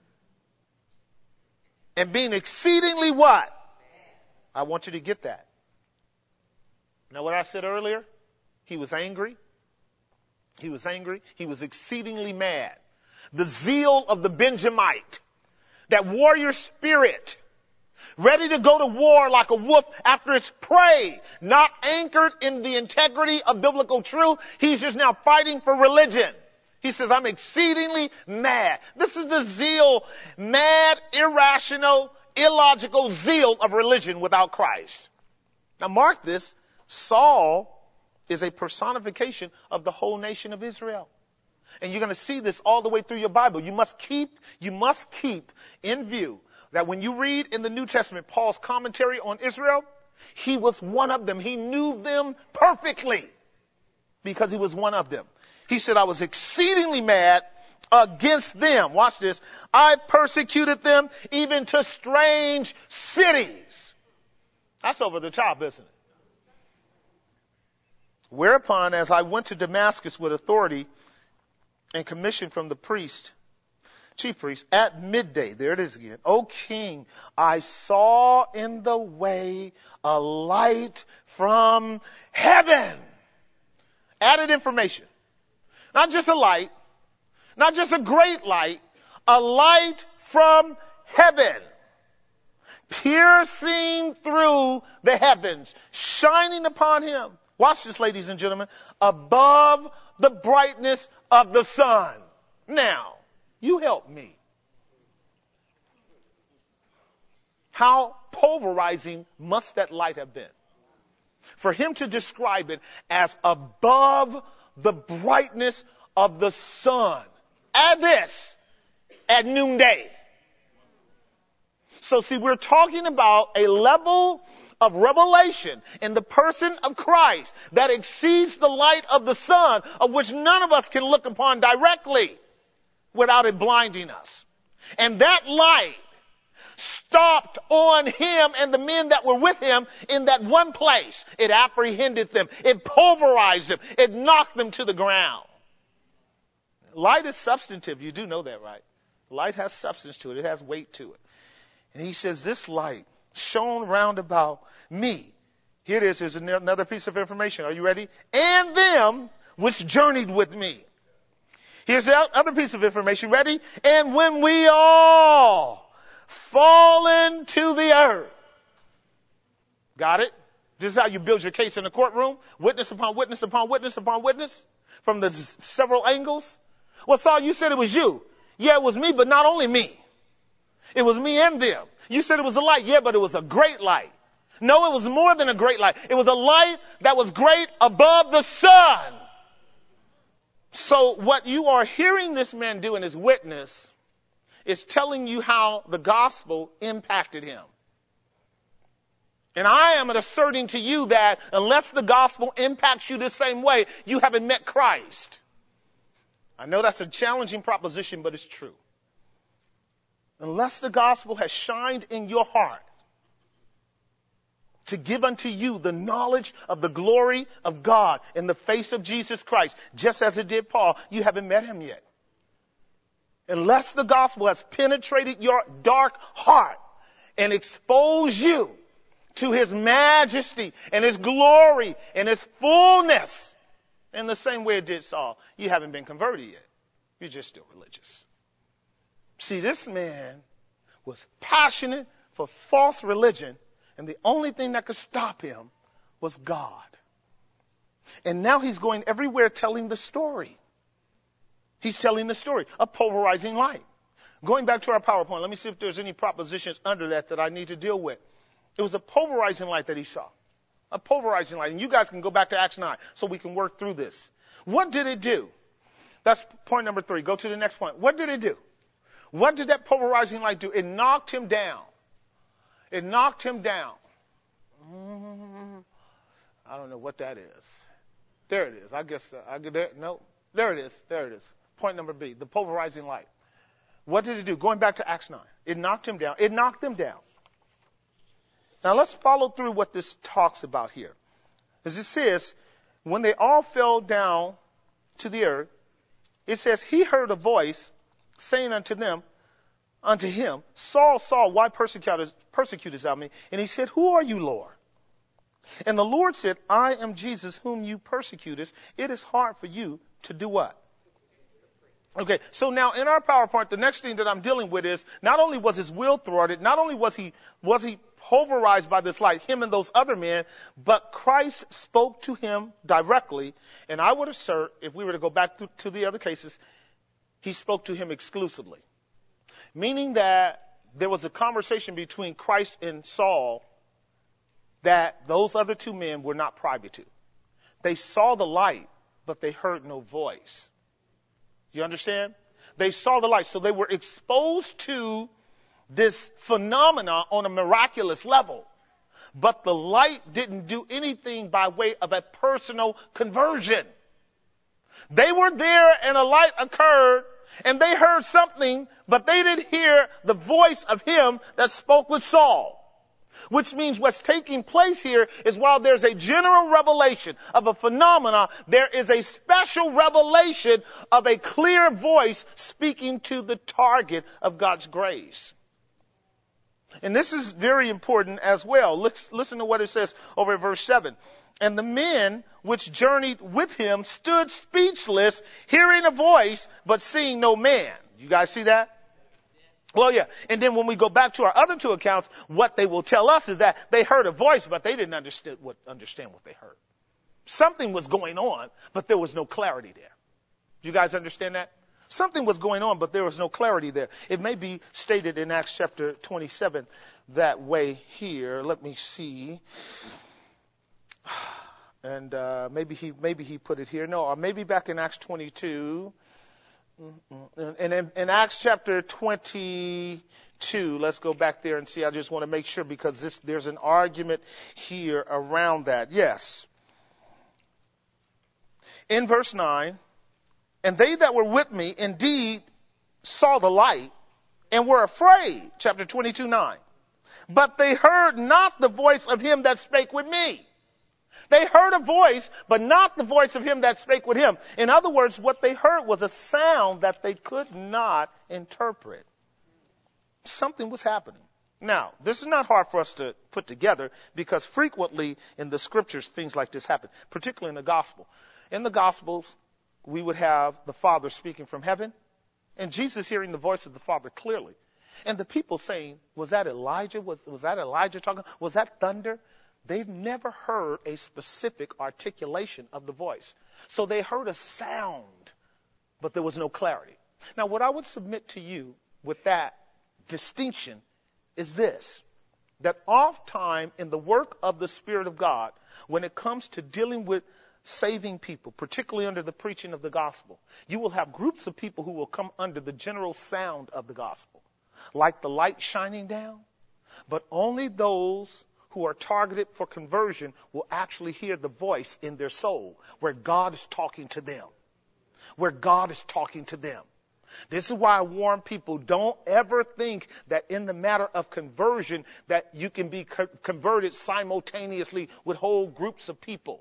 And being exceedingly what? I want you to get that. Now what I said earlier, he was angry. He was angry. He was exceedingly mad. The zeal of the Benjamite, that warrior spirit, ready to go to war like a wolf after its prey, not anchored in the integrity of biblical truth. He's just now fighting for religion. He says, I'm exceedingly mad. This is the zeal, mad, irrational, illogical zeal of religion without Christ. Now mark this, Saul is a personification of the whole nation of Israel. And you're going to see this all the way through your Bible. You must keep, you must keep in view that when you read in the New Testament Paul's commentary on Israel, he was one of them. He knew them perfectly because he was one of them. He said, I was exceedingly mad against them. Watch this. I persecuted them even to strange cities. That's over the top, isn't it? Whereupon, as I went to Damascus with authority and commission from the priest, chief priest, at midday, there it is again, O king, I saw in the way a light from heaven. Added information. Not just a light, not just a great light, a light from heaven, piercing through the heavens, shining upon him. Watch this, ladies and gentlemen, above the brightness of the sun. Now, you help me. How pulverizing must that light have been? For him to describe it as above the brightness of the sun. Add this, at noonday. So see, we're talking about a level of revelation in the person of Christ that exceeds the light of the sun, of which none of us can look upon directly without it blinding us. And that light stopped on him and the men that were with him in that one place. It apprehended them. It pulverized them. It knocked them to the ground. Light is substantive. You do know that, right? Light has substance to it. It has weight to it. And he says, this light shone round about me. Here it is. Here's another piece of information. Are you ready? And them which journeyed with me. Here's the other piece of information. Ready? And when we all fallen to the earth. Got it? This is how you build your case in the courtroom. Witness upon witness upon witness upon witness from the s- several angles. Well, Saul, you said it was you. Yeah, it was me, but not only me. It was me and them. You said it was a light. Yeah, but it was a great light. No, it was more than a great light. It was a light that was great above the sun. So what you are hearing this man do in his witness is telling you how the gospel impacted him. And I am asserting to you that unless the gospel impacts you the same way, you haven't met Christ. I know that's a challenging proposition, but it's true. Unless the gospel has shined in your heart to give unto you the knowledge of the glory of God in the face of Jesus Christ, just as it did Paul, you haven't met him yet. unless the gospel has penetrated your dark heart and exposed you to his majesty and his glory and his fullness in the same way it did Saul, you haven't been converted yet. You're just still religious. See, this man was passionate for false religion, and the only thing that could stop him was God. And now he's going everywhere telling the story. He's telling the story, a pulverizing light. Going back to our PowerPoint, let me see if there's any propositions under that that I need to deal with. It was a pulverizing light that he saw. A pulverizing light. And you guys can go back to Acts nine so we can work through this. What did it do? That's point number three. Go to the next point. What did it do? What did that pulverizing light do? It knocked him down. It knocked him down. I don't know what that is. There it is. I guess, uh, I get there. No, there it is. There it is. Point number B, the pulverizing light. What did it do? Going back to Acts nine. It knocked him down. It knocked them down. Now let's follow through what this talks about here. As it says, when they all fell down to the earth, it says, he heard a voice saying unto them, unto him, Saul, Saul, why persecutest, persecutest thou me? And he said, who are you, Lord? And the Lord said, I am Jesus whom you persecutest. It is hard for you to do what? Okay, so now in our PowerPoint, the next thing that I'm dealing with is not only was his will thwarted, not only was he was he pulverized by this light, him and those other men, but Christ spoke to him directly. And I would assert, if we were to go back to, to the other cases, he spoke to him exclusively. Meaning that there was a conversation between Christ and Saul that those other two men were not privy to. They saw the light, but they heard no voice. You understand? They saw the light, so they were exposed to this phenomena on a miraculous level. But the light didn't do anything by way of a personal conversion. They were there and a light occurred and they heard something, but they didn't hear the voice of him that spoke with Saul. Which means what's taking place here is while there's a general revelation of a phenomena, there is a special revelation of a clear voice speaking to the target of God's grace. And this is very important as well. Let's listen to what it says over in verse seven. And the men which journeyed with him stood speechless, hearing a voice, but seeing no man. You guys see that? Well, yeah. And then when we go back to our other two accounts, what they will tell us is that they heard a voice, but they didn't understand what, understand what they heard. Something was going on, but there was no clarity there. You guys understand that? Something was going on, but there was no clarity there. It may be stated in Acts chapter twenty-seven that way here. Let me see. And uh, maybe he maybe he put it here. No, or maybe back in Acts twenty-two. And in, in Acts chapter twenty-two, let's go back there and see. I just want to make sure because this, there's an argument here around that. Yes. In verse nine, and they that were with me indeed saw the light and were afraid. Chapter twenty-two, nine. But they heard not the voice of him that spake with me. They heard a voice, but not the voice of him that spake with him. In other words, what they heard was a sound that they could not interpret. Something was happening. Now, this is not hard for us to put together because frequently in the scriptures, things like this happen, particularly in the gospel. In the gospels, we would have the Father speaking from heaven and Jesus hearing the voice of the Father clearly. And the people saying, was that Elijah? Was, was that Elijah talking? Was that thunder? They've never heard a specific articulation of the voice. So they heard a sound, but there was no clarity. Now, what I would submit to you with that distinction is this, that oftentimes in the work of the Spirit of God, when it comes to dealing with saving people, particularly under the preaching of the gospel, you will have groups of people who will come under the general sound of the gospel, like the light shining down, but only those who are targeted for conversion will actually hear the voice in their soul where God is talking to them, where God is talking to them. This is why I warn people, don't ever think that in the matter of conversion that you can be co- converted simultaneously with whole groups of people.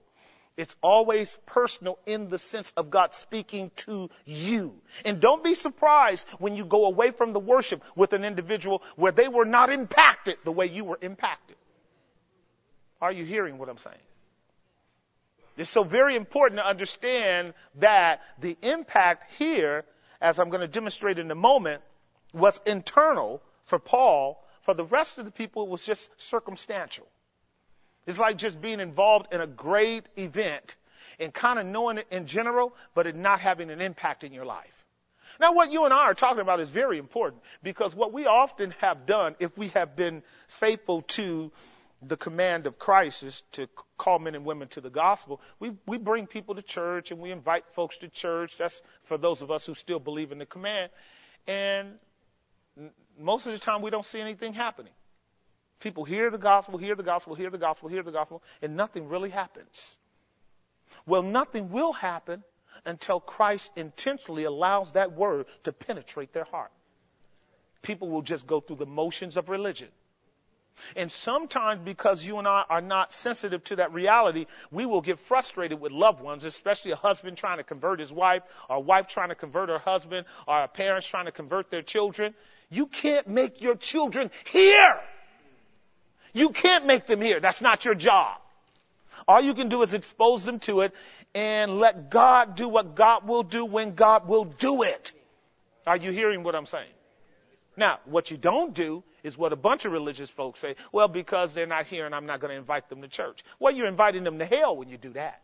It's always personal in the sense of God speaking to you. And don't be surprised when you go away from the worship with an individual where they were not impacted the way you were impacted. Are you hearing what I'm saying? It's so very important to understand that the impact here, as I'm going to demonstrate in a moment, was internal for Paul. For the rest of the people, it was just circumstantial. It's like just being involved in a great event and kind of knowing it in general, but it not having an impact in your life. Now, what you and I are talking about is very important, because what we often have done, if we have been faithful to the command of Christ, is to call men and women to the gospel. We, we bring people to church and we invite folks to church. That's for those of us who still believe in the command. And most of the time we don't see anything happening. People hear the gospel, hear the gospel, hear the gospel, hear the gospel, and nothing really happens. Well, nothing will happen until Christ intentionally allows that word to penetrate their heart. People will just go through the motions of religion. And sometimes, because you and I are not sensitive to that reality, we will get frustrated with loved ones, especially a husband trying to convert his wife, or a wife trying to convert her husband, or a parents trying to convert their children. You can't make your children hear. You can't make them hear. That's not your job. All you can do is expose them to it and let God do what God will do when God will do it. Are you hearing what I'm saying? Now, what you don't do is what a bunch of religious folks say. Well, because they're not hearing, I'm not going to invite them to church. Well, you're inviting them to hell when you do that.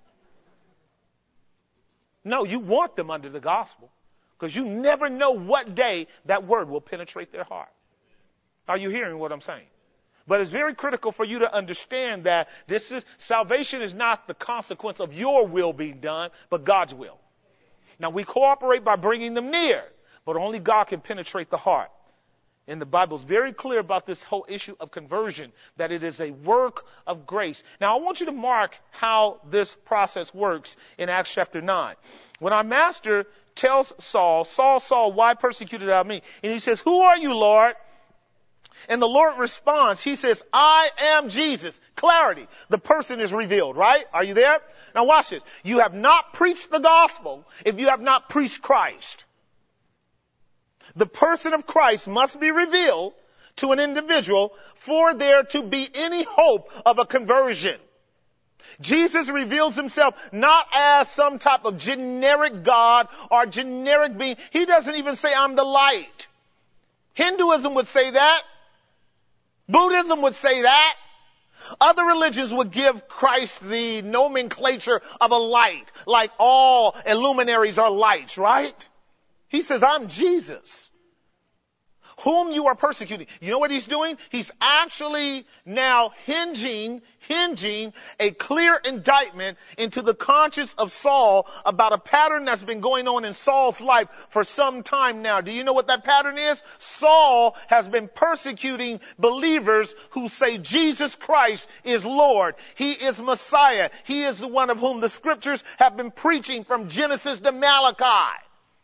No, you want them under the gospel, because you never know what day that word will penetrate their heart. Are you hearing what I'm saying? But it's very critical for you to understand that this is salvation is not the consequence of your will being done, but God's will. Now, we cooperate by bringing them near, but only God can penetrate the heart. And the Bible is very clear about this whole issue of conversion, that it is a work of grace. Now, I want you to mark how this process works in Acts chapter nine. When our master tells Saul, Saul, Saul, why persecuted thou me? And he says, who are you, Lord? And the Lord responds, he says, I am Jesus. Clarity. The person is revealed, right? Are you there? Now watch this. You have not preached the gospel if you have not preached Christ. The person of Christ must be revealed to an individual for there to be any hope of a conversion. Jesus reveals himself not as some type of generic God or generic being. He doesn't even say, I'm the light. Hinduism would say that. Buddhism would say that. Other religions would give Christ the nomenclature of a light, like all luminaries are lights, right? He says, I'm Jesus, whom you are persecuting. You know what he's doing? He's actually now hinging, hinging a clear indictment into the conscience of Saul about a pattern that's been going on in Saul's life for some time now. Do you know what that pattern is? Saul has been persecuting believers who say Jesus Christ is Lord. He is Messiah. He is the one of whom the scriptures have been preaching from Genesis to Malachi.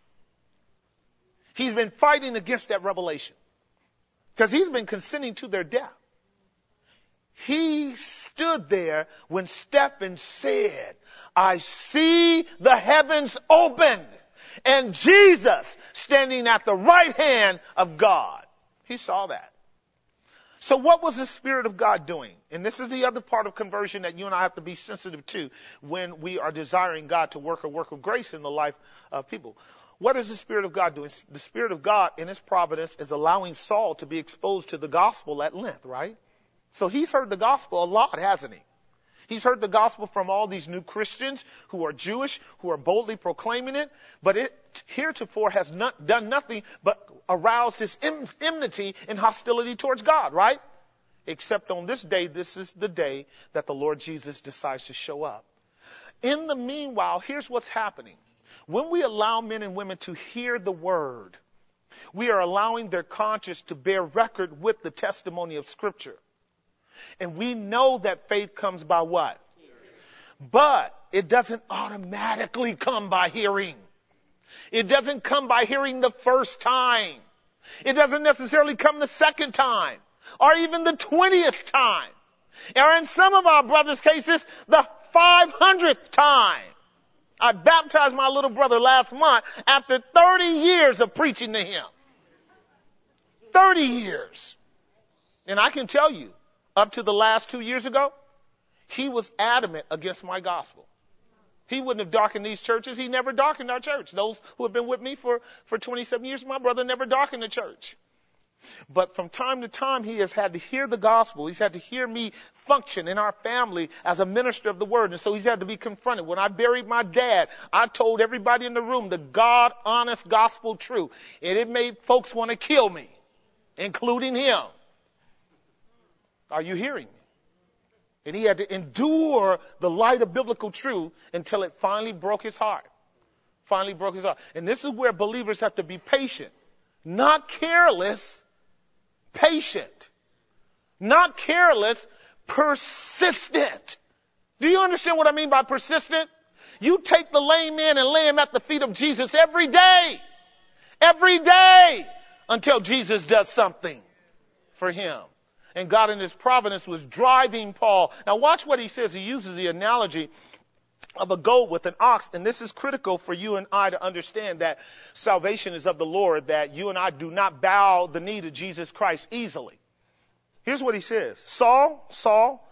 He's been fighting against that revelation because he's been consenting to their death. He stood there when Stephen said, I see the heavens opened and Jesus standing at the right hand of God. He saw that. So what was the Spirit of God doing? And this is the other part of conversion that you and I have to be sensitive to when we are desiring God to work a work of grace in the life of people. What is the Spirit of God doing? The Spirit of God in his providence is allowing Saul to be exposed to the gospel at length, right? So he's heard the gospel a lot, hasn't he? He's heard the gospel from all these new Christians who are Jewish, who are boldly proclaiming it, but it heretofore has not done nothing but arouse his enmity and hostility towards God, right? Except on this day, this is the day that the Lord Jesus decides to show up. In the meanwhile, here's what's happening. When we allow men and women to hear the word, we are allowing their conscience to bear record with the testimony of Scripture. And we know that faith comes by what? But it doesn't automatically come by hearing. It doesn't come by hearing the first time. It doesn't necessarily come the second time or even the twentieth time. Or in some of our brothers' cases, the five hundredth time. I baptized my little brother last month after thirty years of preaching to him. thirty years. And I can tell you, up to the last two years ago, he was adamant against my gospel. He wouldn't have darkened these churches. He never darkened our church. Those who have been with me for, for twenty-seven years, my brother never darkened the church. But from time to time, he has had to hear the gospel. He's had to hear me function in our family as a minister of the word. And so he's had to be confronted. When I buried my dad, I told everybody in the room the God, honest gospel truth. And it made folks want to kill me, including him. Are you hearing me? And he had to endure the light of biblical truth until it finally broke his heart. Finally broke his heart. And this is where believers have to be patient. Not careless, patient. Not careless, persistent. Do you understand what I mean by persistent? You take the lame man and lay him at the feet of Jesus every day. Every day. Until Jesus does something for him. And God in his providence was driving Paul. Now watch what he says. He uses the analogy of a goat with an ox. And this is critical for you and I to understand that salvation is of the Lord, that you and I do not bow the knee to Jesus Christ easily. Here's what he says. Saul, Saul,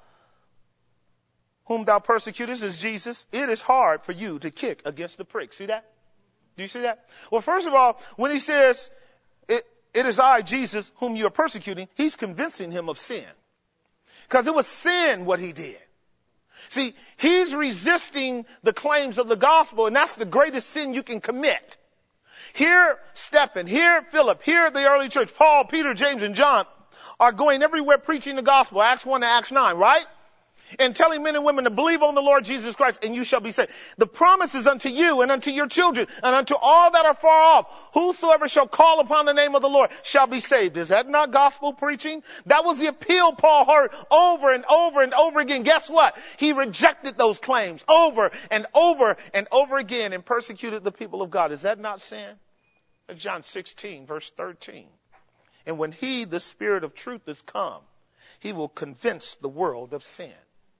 whom thou persecutest is Jesus. It is hard for you to kick against the prick. See that? Do you see that? Well, first of all, when he says, it, it is I, Jesus, whom you are persecuting, he's convincing him of sin. Because it was sin what he did. See, he's resisting the claims of the gospel, and that's the greatest sin you can commit. Here, Stephen, here, Philip, here, the early church, Paul, Peter, James, and John are going everywhere preaching the gospel, Acts one to Acts nine, right? And telling men and women to believe on the Lord Jesus Christ, and you shall be saved. The promise is unto you and unto your children and unto all that are far off. Whosoever shall call upon the name of the Lord shall be saved. Is that not gospel preaching? That was the appeal Paul heard over and over and over again. Guess what? He rejected those claims over and over and over again and persecuted the people of God. Is that not sin? John sixteen, verse thirteen. And when he, the Spirit of truth, is come, he will convince the world of sin.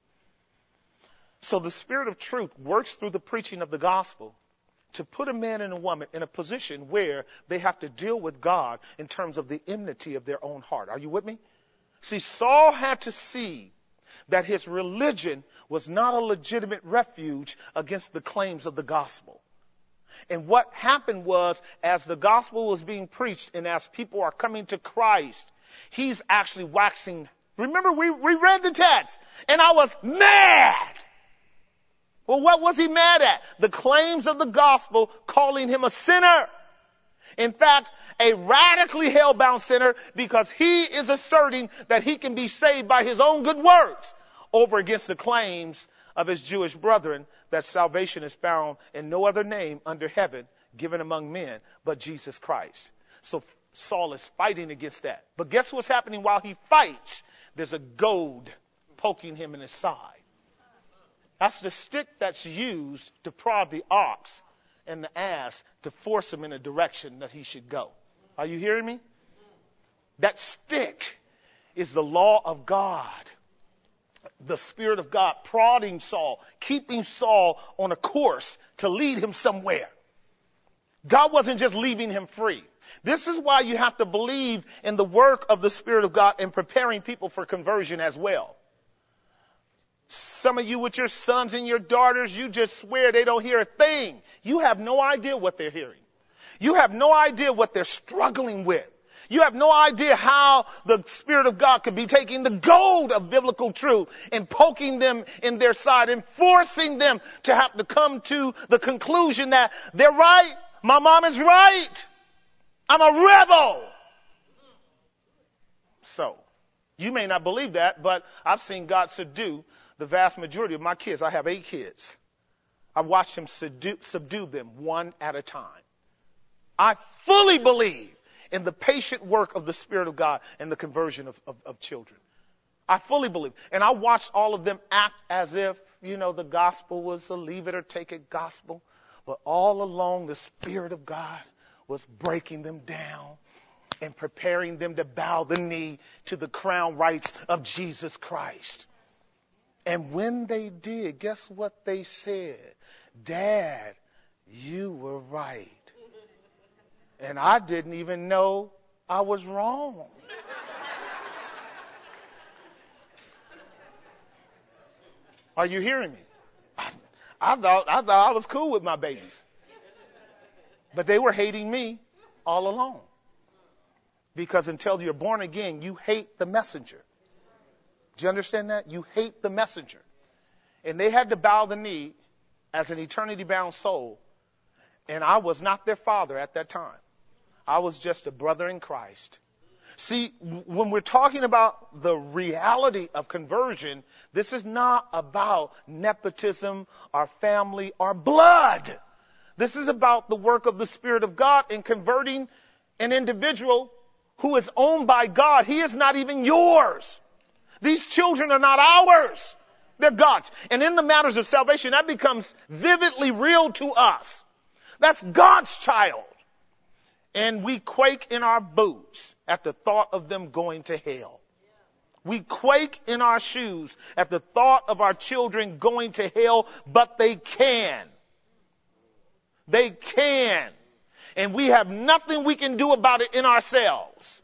So the Spirit of truth works through the preaching of the gospel to put a man and a woman in a position where they have to deal with God in terms of the enmity of their own heart. Are you with me? See, Saul had to see that his religion was not a legitimate refuge against the claims of the gospel. And what happened was, as the gospel was being preached and as people are coming to Christ, he's actually waxing. Remember, we, we read the text, and I was mad. Well, what was he mad at? The claims of the gospel calling him a sinner. In fact, a radically hell-bound sinner, because he is asserting that he can be saved by his own good works, over against the claims of his Jewish brethren that salvation is found in no other name under heaven given among men but Jesus Christ. So Saul is fighting against that. But guess what's happening while he fights? There's a goad poking him in his side. That's the stick that's used to prod the ox and the ass to force him in a direction that he should go. Are you hearing me? That stick is the law of God. The Spirit of God prodding Saul, keeping Saul on a course to lead him somewhere. God wasn't just leaving him free. This is why you have to believe in the work of the Spirit of God in preparing people for conversion as well. Some of you with your sons and your daughters, you just swear they don't hear a thing. You have no idea what they're hearing. You have no idea what they're struggling with. You have no idea how the Spirit of God could be taking the gold of biblical truth and poking them in their side and forcing them to have to come to the conclusion that they're right. My mom is right. I'm a rebel. So, you may not believe that, but I've seen God subdue the vast majority of my kids. I have eight kids. I've watched him subdue, subdue them one at a time. I fully believe in the patient work of the Spirit of God and the conversion of, of, of children. I fully believe. And I watched all of them act as if, you know, the gospel was a leave it or take it gospel. But all along, the Spirit of God was breaking them down and preparing them to bow the knee to the crown rights of Jesus Christ. And when they did, guess what they said? Dad, you were right. And I didn't even know I was wrong. Are you hearing me? I, I thought I thought I was cool with my babies. But they were hating me all along. Because until you're born again, you hate the messenger. Do you understand that? You hate the messenger. And they had to bow the knee as an eternity-bound soul. And I was not their father at that time. I was just a brother in Christ. See, when we're talking about the reality of conversion, this is not about nepotism or family or blood. This is about the work of the Spirit of God in converting an individual who is owned by God. He is not even yours. These children are not ours. They're God's. And in the matters of salvation, that becomes vividly real to us. That's God's child. And we quake in our boots at the thought of them going to hell. We quake in our shoes at the thought of our children going to hell, but they can. They can. And we have nothing we can do about it in ourselves.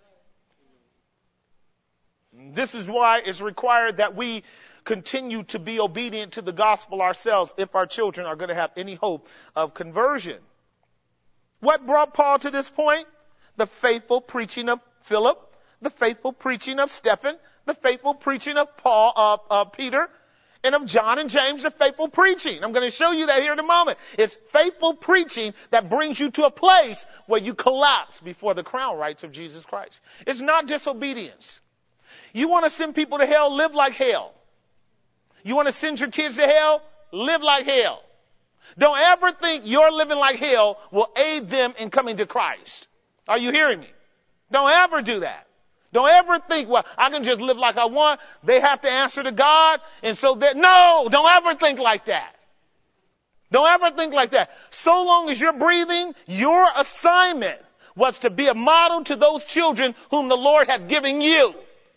This is why it's required that we continue to be obedient to the gospel ourselves if our children are going to have any hope of conversion. What brought Paul to this point? The faithful preaching of Philip, the faithful preaching of Stephen, the faithful preaching of Paul, uh, uh, Peter, and of John and James, the faithful preaching. I'm going to show you that here in a moment. It's faithful preaching that brings you to a place where you collapse before the crown rights of Jesus Christ. It's not disobedience. You want to send people to hell, live like hell. You want to send your kids to hell, live like hell. Don't ever think your living like hell will aid them in coming to Christ. Are you hearing me? Don't ever do that. Don't ever think, well, I can just live like I want. They have to answer to God. And so that, no, don't ever think like that. Don't ever think like that. So long as you're breathing, your assignment was to be a model to those children whom the Lord has given you.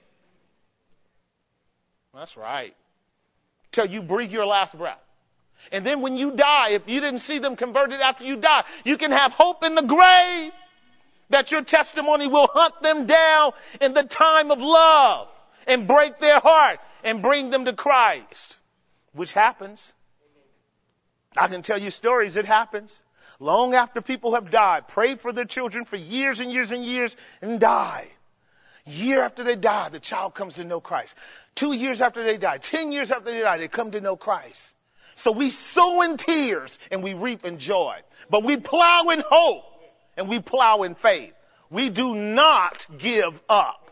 That's right. Till you breathe your last breath. And then when you die, if you didn't see them converted after you die, you can have hope in the grave that your testimony will hunt them down in the time of love and break their heart and bring them to Christ, which happens. I can tell you stories. It happens. Long after people have died, prayed for their children for years and years and years and die. Year after they die, the child comes to know Christ. Two years after they die, ten years after they die, they come to know Christ. So we sow in tears and we reap in joy. But we plow in hope and we plow in faith. We do not give up.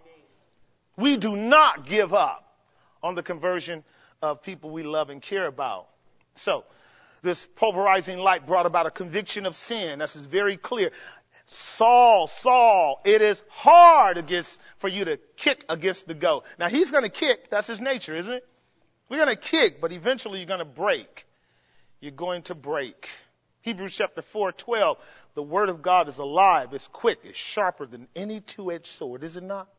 We do not give up on the conversion of people we love and care about. So this pulverizing light brought about a conviction of sin. This is very clear. Saul, Saul, it is hard against, for you to kick against the goat. Now he's going to kick. That's his nature, isn't it? We're going to kick, but eventually you're going to break. You're going to break. Hebrews chapter four, twelve. The word of God is alive, it's quick, it's sharper than any two-edged sword, is it not?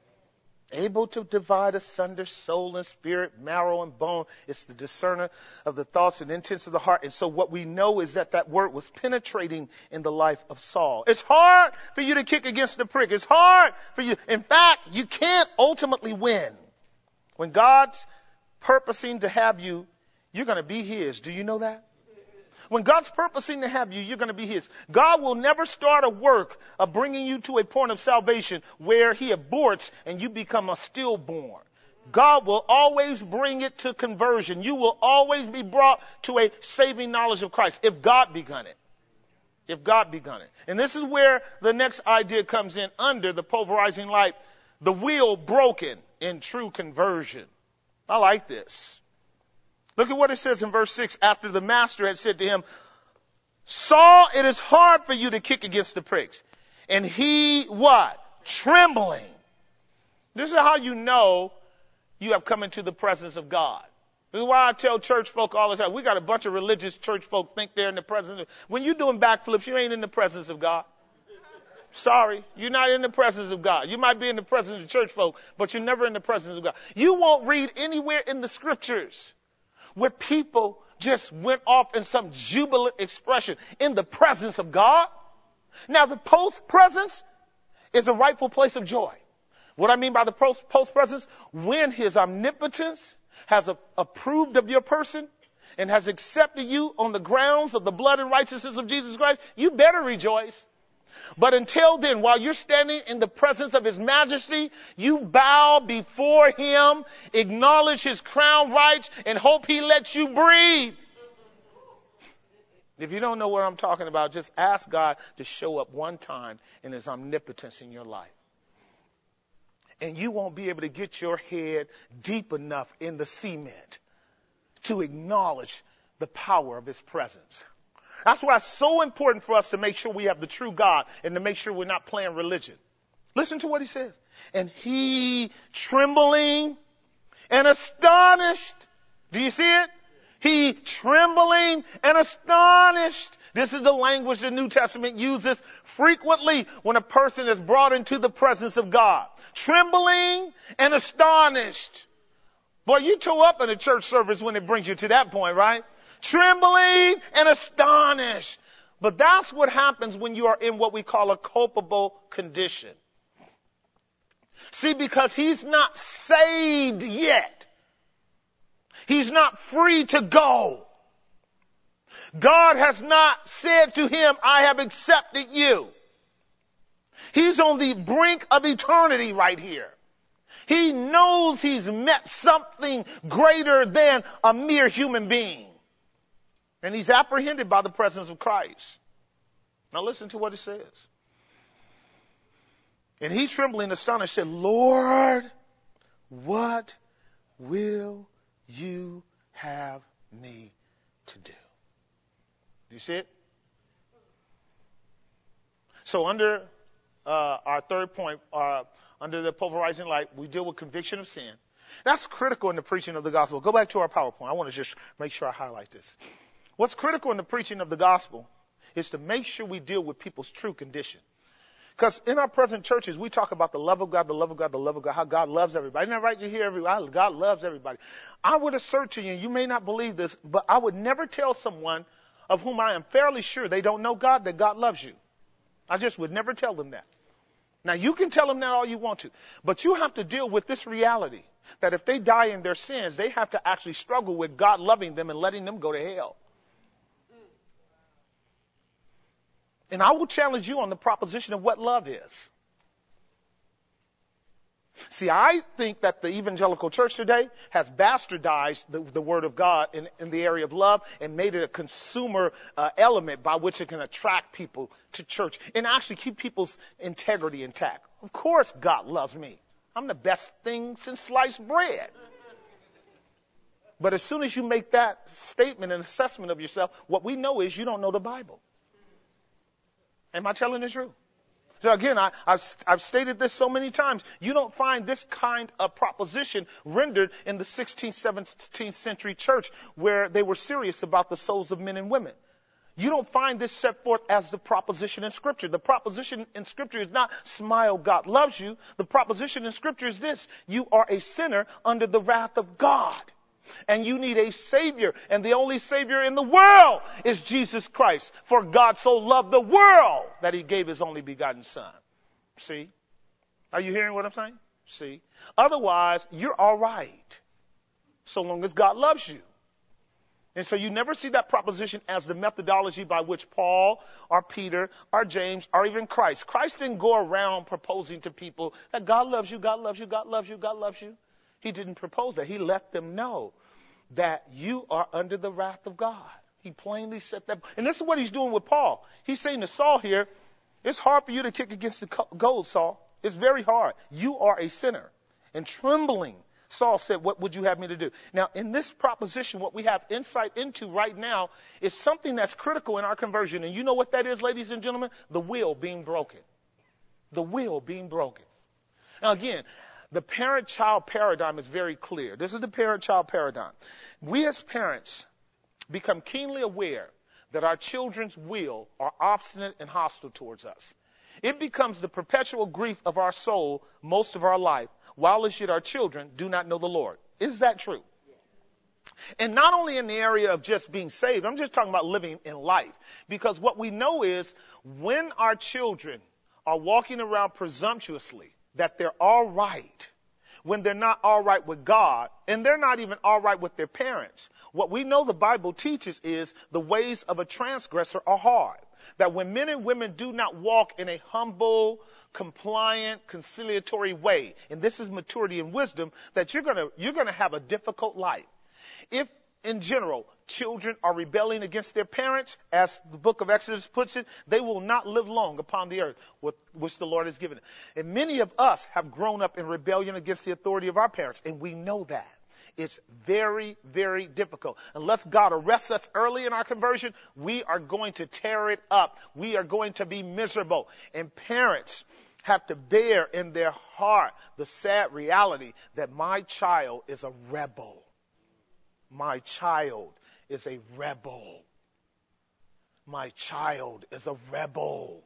Able to divide asunder soul and spirit, marrow and bone. It's the discerner of the thoughts and intents of the heart. And so what we know is that that word was penetrating in the life of Saul. It's hard for you to kick against the prick. It's hard for you. In fact, you can't ultimately win. When God's purposing to have you, you're going to be His. Do you know that? When God's purposing to have you, you're going to be His. God will never start a work of bringing you to a point of salvation where He aborts and you become a stillborn. God will always bring it to conversion. You will always be brought to a saving knowledge of Christ if God begun it. If God begun it. And this is where the next idea comes in under the pulverizing light. The wheel broken in true conversion. I like this. Look at what it says in verse six. After the master had said to him, Saul, it is hard for you to kick against the pricks. And he, what? Trembling. This is how you know you have come into the presence of God. This is why I tell church folk all the time. We got a bunch of religious church folk think they're in the presence of, when you're doing backflips, you ain't in the presence of God. Sorry, you're not in the presence of God. You might be in the presence of church folk, but you're never in the presence of God. You won't read anywhere in the scriptures where people just went off in some jubilant expression in the presence of God. Now, the post-presence is a rightful place of joy. What I mean by the post-presence, when his omnipotence has a, approved of your person and has accepted you on the grounds of the blood and righteousness of Jesus Christ, you better rejoice. But until then, while you're standing in the presence of his majesty, you bow before him, acknowledge his crown rights, and hope he lets you breathe. If you don't know what I'm talking about, just ask God to show up one time in his omnipotence in your life. And you won't be able to get your head deep enough in the cement to acknowledge the power of his presence. That's why it's so important for us to make sure we have the true God and to make sure we're not playing religion. Listen to what he says. And he, trembling and astonished. Do you see it? He, trembling and astonished. This is the language the New Testament uses frequently when a person is brought into the presence of God. Trembling and astonished. Boy, you toe up in a church service when it brings you to that point, right? Trembling and astonished. But that's what happens when you are in what we call a culpable condition. See, because he's not saved yet. He's not free to go. God has not said to him, I have accepted you. He's on the brink of eternity right here. He knows he's met something greater than a mere human being. And he's apprehended by the presence of Christ. Now listen to what it says. And he, trembling, astonished, said, Lord, what will you have me to do? Do you see it? So under uh, our third point, uh, under the pulverizing light, we deal with conviction of sin. That's critical in the preaching of the gospel. Go back to our PowerPoint. I want to just make sure I highlight this. What's critical in the preaching of the gospel is to make sure we deal with people's true condition. Because in our present churches, we talk about the love of God, the love of God, the love of God, how God loves everybody. Isn't that right? You hear everybody, God loves everybody. I would assert to you, you may not believe this, but I would never tell someone of whom I am fairly sure they don't know God, that God loves you. I just would never tell them that. Now, you can tell them that all you want to, but you have to deal with this reality that if they die in their sins, they have to actually struggle with God loving them and letting them go to hell. And I will challenge you on the proposition of what love is. See, I think that the evangelical church today has bastardized the, the word of God in, in the area of love and made it a consumer uh, element by which it can attract people to church and actually keep people's integrity intact. Of course God loves me. I'm the best thing since sliced bread. But as soon as you make that statement and assessment of yourself, what we know is you don't know the Bible. Am I telling the truth? So again, I, I've, I've stated this so many times. You don't find this kind of proposition rendered in the sixteenth, seventeenth century church where they were serious about the souls of men and women. You don't find this set forth as the proposition in Scripture. The proposition in Scripture is not smile, God loves you. The proposition in Scripture is this: you are a sinner under the wrath of God. And you need a Savior. And the only Savior in the world is Jesus Christ. For God so loved the world that he gave his only begotten Son. See? Are you hearing what I'm saying? See? Otherwise, you're all right. So long as God loves you. And so you never see that proposition as the methodology by which Paul or Peter or James or even Christ. Christ didn't go around proposing to people that God loves you, God loves you, God loves you, God loves you. He didn't propose that. He let them know that you are under the wrath of God. He plainly said that. And this is what he's doing with Paul. He's saying to Saul here, it's hard for you to kick against the goad, Saul. It's very hard. You are a sinner. And trembling, Saul said, what would you have me to do? Now, in this proposition, what we have insight into right now is something that's critical in our conversion. And you know what that is, ladies and gentlemen? The will being broken. The will being broken. Now, again, the parent-child paradigm is very clear. This is the parent-child paradigm. We as parents become keenly aware that our children's will are obstinate and hostile towards us. It becomes the perpetual grief of our soul most of our life, while as yet our children do not know the Lord. Is that true? And not only in the area of just being saved, I'm just talking about living in life. Because what we know is when our children are walking around presumptuously, that they're all right, when they're not all right with God, and they're not even all right with their parents. What we know the Bible teaches is the ways of a transgressor are hard. That when men and women do not walk in a humble, compliant, conciliatory way, and this is maturity and wisdom, that you're gonna, you're gonna have a difficult life. If, in general, children are rebelling against their parents, as the book of Exodus puts it, they will not live long upon the earth, which the Lord has given them. And many of us have grown up in rebellion against the authority of our parents, and we know that. It's very, very difficult. Unless God arrests us early in our conversion, we are going to tear it up. We are going to be miserable. And parents have to bear in their heart the sad reality that my child is a rebel. My child is a rebel. My child is a rebel.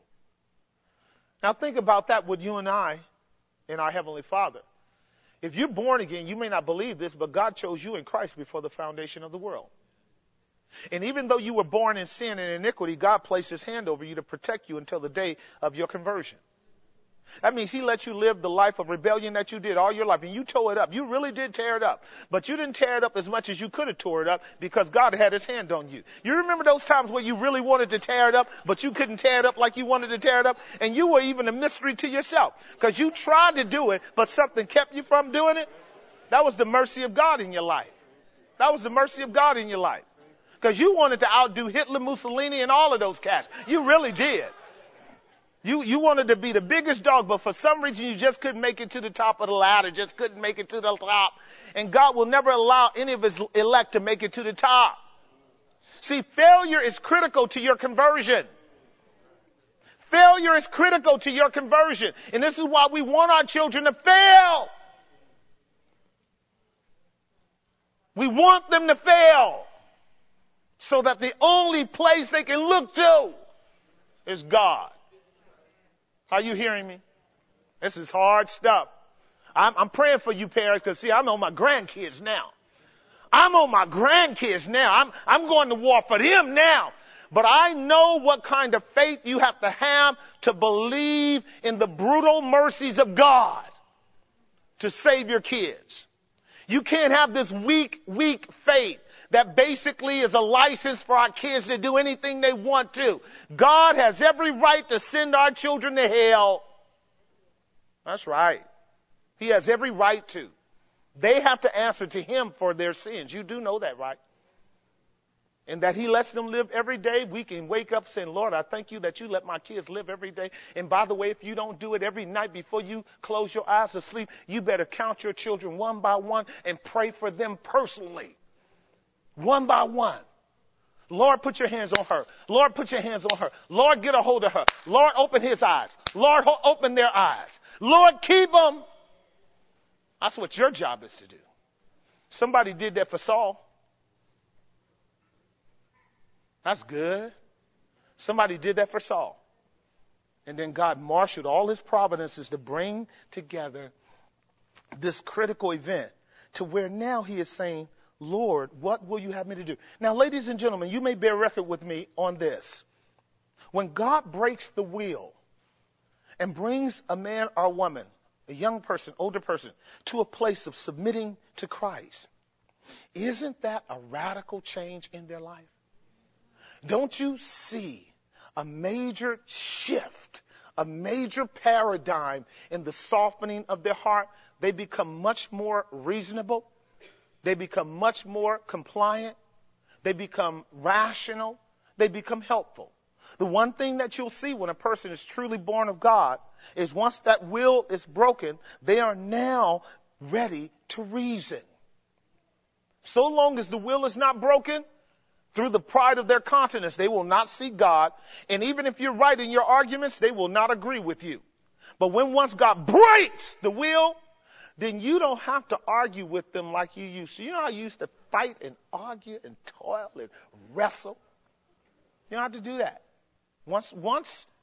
Now think about that with you and I and our Heavenly Father. If you're born again, you may not believe this, but God chose you in Christ before the foundation of the world. And even though you were born in sin and iniquity, God placed his hand over you to protect you until the day of your conversion. That means he let you live the life of rebellion that you did all your life, and you tore it up. You really did tear it up. But you didn't tear it up as much as you could have tore it up because God had his hand on you. You remember those times where you really wanted to tear it up, but you couldn't tear it up like you wanted to tear it up? And you were even a mystery to yourself because you tried to do it, but something kept you from doing it. That was the mercy of God in your life. That was the mercy of God in your life. Because you wanted to outdo Hitler, Mussolini, and all of those cats. You really did. You, you wanted to be the biggest dog, but for some reason you just couldn't make it to the top of the ladder, just couldn't make it to the top. And God will never allow any of his elect to make it to the top. See, failure is critical to your conversion. Failure is critical to your conversion. And this is why we want our children to fail. We want them to fail so that the only place they can look to is God. Are you hearing me? This is hard stuff. I'm, I'm praying for you parents because, see, I'm on my grandkids now. I'm on my grandkids now. I'm, I'm going to war for them now. But I know what kind of faith you have to have to believe in the brutal mercies of God to save your kids. You can't have this weak, weak faith that basically is a license for our kids to do anything they want to. God has every right to send our children to hell. That's right. He has every right to. They have to answer to him for their sins. You do know that, right? And that he lets them live every day. We can wake up saying, Lord, I thank you that you let my kids live every day. And by the way, if you don't do it every night before you close your eyes to sleep, you better count your children one by one and pray for them personally. One by one. Lord, put your hands on her. Lord, put your hands on her. Lord, get a hold of her. Lord, open his eyes. Lord, ho- open their eyes. Lord, keep them. That's what your job is to do. Somebody did that for Saul. That's good. Somebody did that for Saul. And then God marshaled all his providences to bring together this critical event to where now he is saying, Lord, what will you have me to do? Now, ladies and gentlemen, you may bear record with me on this. When God breaks the wheel and brings a man or a woman, a young person, older person, to a place of submitting to Christ, isn't that a radical change in their life? Don't you see a major shift, a major paradigm in the softening of their heart? They become much more reasonable. They become much more compliant. They become rational. They become helpful. The one thing that you'll see when a person is truly born of God is once that will is broken, they are now ready to reason. So long as the will is not broken, through the pride of their countenance, they will not see God. And even if you're right in your arguments, they will not agree with you. But when once God breaks the will, then you don't have to argue with them like you used to. You know how you used to fight and argue and toil and wrestle? You don't have to do that. Once, once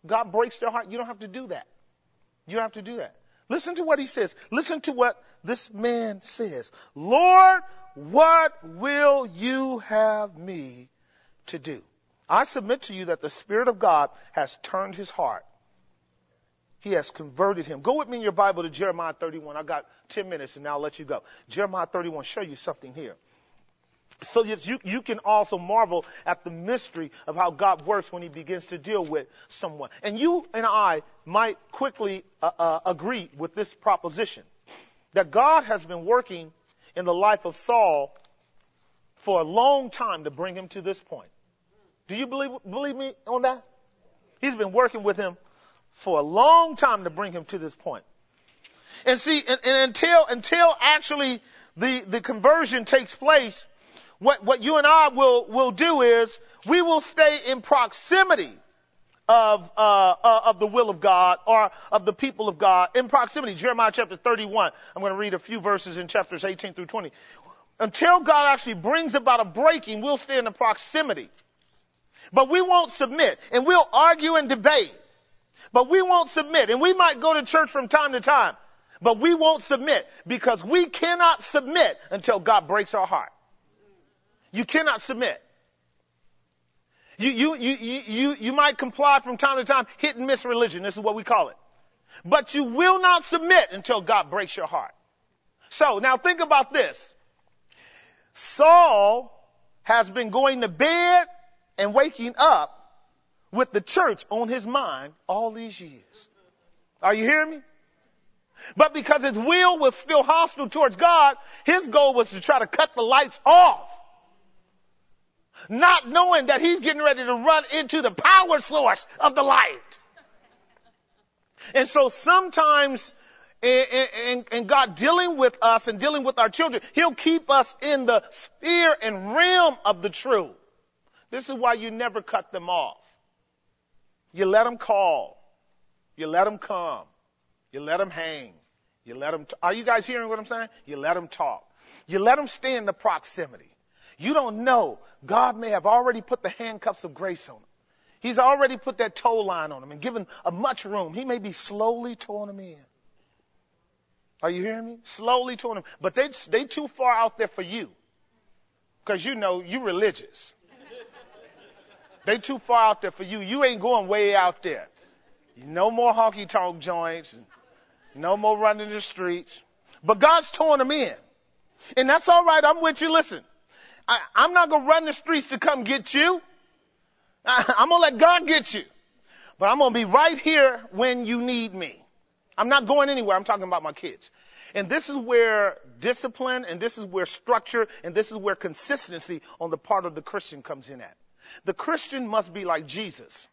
God breaks their heart. You don't have to do that. You don't have to do that. Listen to what he says. Listen to what this man says. Lord, what will you have me to do? I submit to you that the Spirit of God has turned his heart. He has converted him. Go with me in your Bible to Jeremiah thirty-one. I got ten minutes and now I'll let you go. Jeremiah thirty-one, show you something here. So that you, you can also marvel at the mystery of how God works when he begins to deal with someone. And you and I might quickly uh, uh, agree with this proposition, that God has been working in the life of Saul for a long time to bring him to this point. Do you believe, believe me on that? He's been working with him for a long time to bring him to this point. And see, and, and until, until actually the, the conversion takes place, what, what you and I will, will do is we will stay in proximity of, uh, uh, of the will of God or of the people of God, in proximity. Jeremiah chapter thirty-one. I'm going to read a few verses in chapters eighteen through twenty. Until God actually brings about a breaking, we'll stay in the proximity. But we won't submit, and we'll argue and debate. But we won't submit, and we might go to church from time to time, but we won't submit because we cannot submit until God breaks our heart. You cannot submit. You, you, you, you, you, you might comply from time to time, hit and miss religion. This is what we call it. But you will not submit until God breaks your heart. So now think about this. Saul has been going to bed and waking up with the church on his mind all these years. Are you hearing me? But because his will was still hostile towards God, his goal was to try to cut the lights off. Not knowing that he's getting ready to run into the power source of the light. And so sometimes in, in, in God dealing with us and dealing with our children, he'll keep us in the sphere and realm of the truth. This is why you never cut them off. You let them call. You let them come. You let them hang. You let them, t- are you guys hearing what I'm saying? You let them talk. You let them stay in the proximity. You don't know. God may have already put the handcuffs of grace on them. He's already put that tow line on them and given a much room. He may be slowly towing them in. Are you hearing me? Slowly towing them. But they, they too far out there for you. Because you know you're religious. They too far out there for you. You ain't going way out there. No more honky-tonk joints. No more running the streets. But God's towing them in. And that's all right. I'm with you. Listen, I, I'm not going to run the streets to come get you. I, I'm going to let God get you. But I'm going to be right here when you need me. I'm not going anywhere. I'm talking about my kids. And this is where discipline and this is where structure and this is where consistency on the part of the Christian comes in at. The Christian must be like Jesus.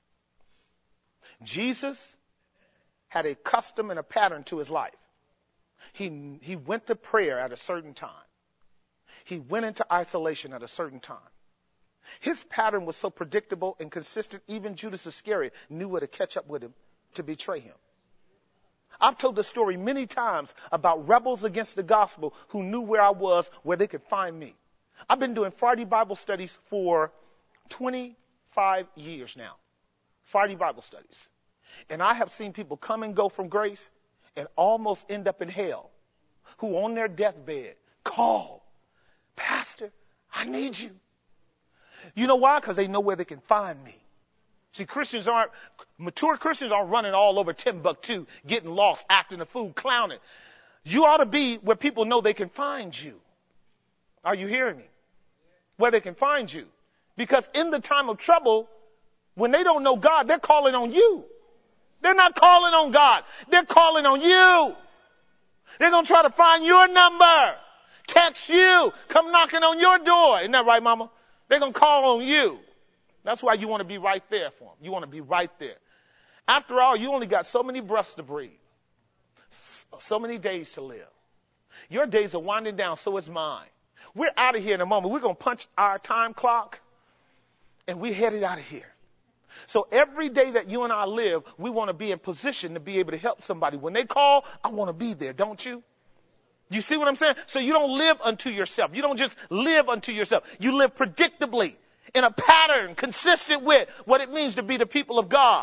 Jesus had a custom and a pattern to his life. He, he went to prayer at a certain time. He went into isolation at a certain time. His pattern was so predictable and consistent, even Judas Iscariot knew where to catch up with him to betray him. I've told the story many times about rebels against the gospel who knew where I was, where they could find me. I've been doing Friday Bible studies for twenty-five years now. Friday Bible studies. And I have seen people come and go from grace and almost end up in hell, who on their deathbed call, Pastor, I need you. You know why? Because they know where they can find me. See, Christians aren't, mature Christians aren't running all over Timbuktu, getting lost, acting a fool, clowning. You ought to be where people know they can find you. Are you hearing me? Where they can find you. Because in the time of trouble, when they don't know God, they're calling on you. They're not calling on God. They're calling on you. They're going to try to find your number, text you, come knocking on your door. Isn't that right, Mama? They're going to call on you. That's why you want to be right there for them. You want to be right there. After all, you only got so many breaths to breathe, so many days to live. Your days are winding down, so is mine. We're out of here in a moment. We're going to punch our time clock, and we're headed out of here. So every day that you and I live, we want to be in position to be able to help somebody. When they call, I want to be there, don't you? You see what I'm saying? So you don't live unto yourself. You don't just live unto yourself. You live predictably in a pattern consistent with what it means to be the people of God.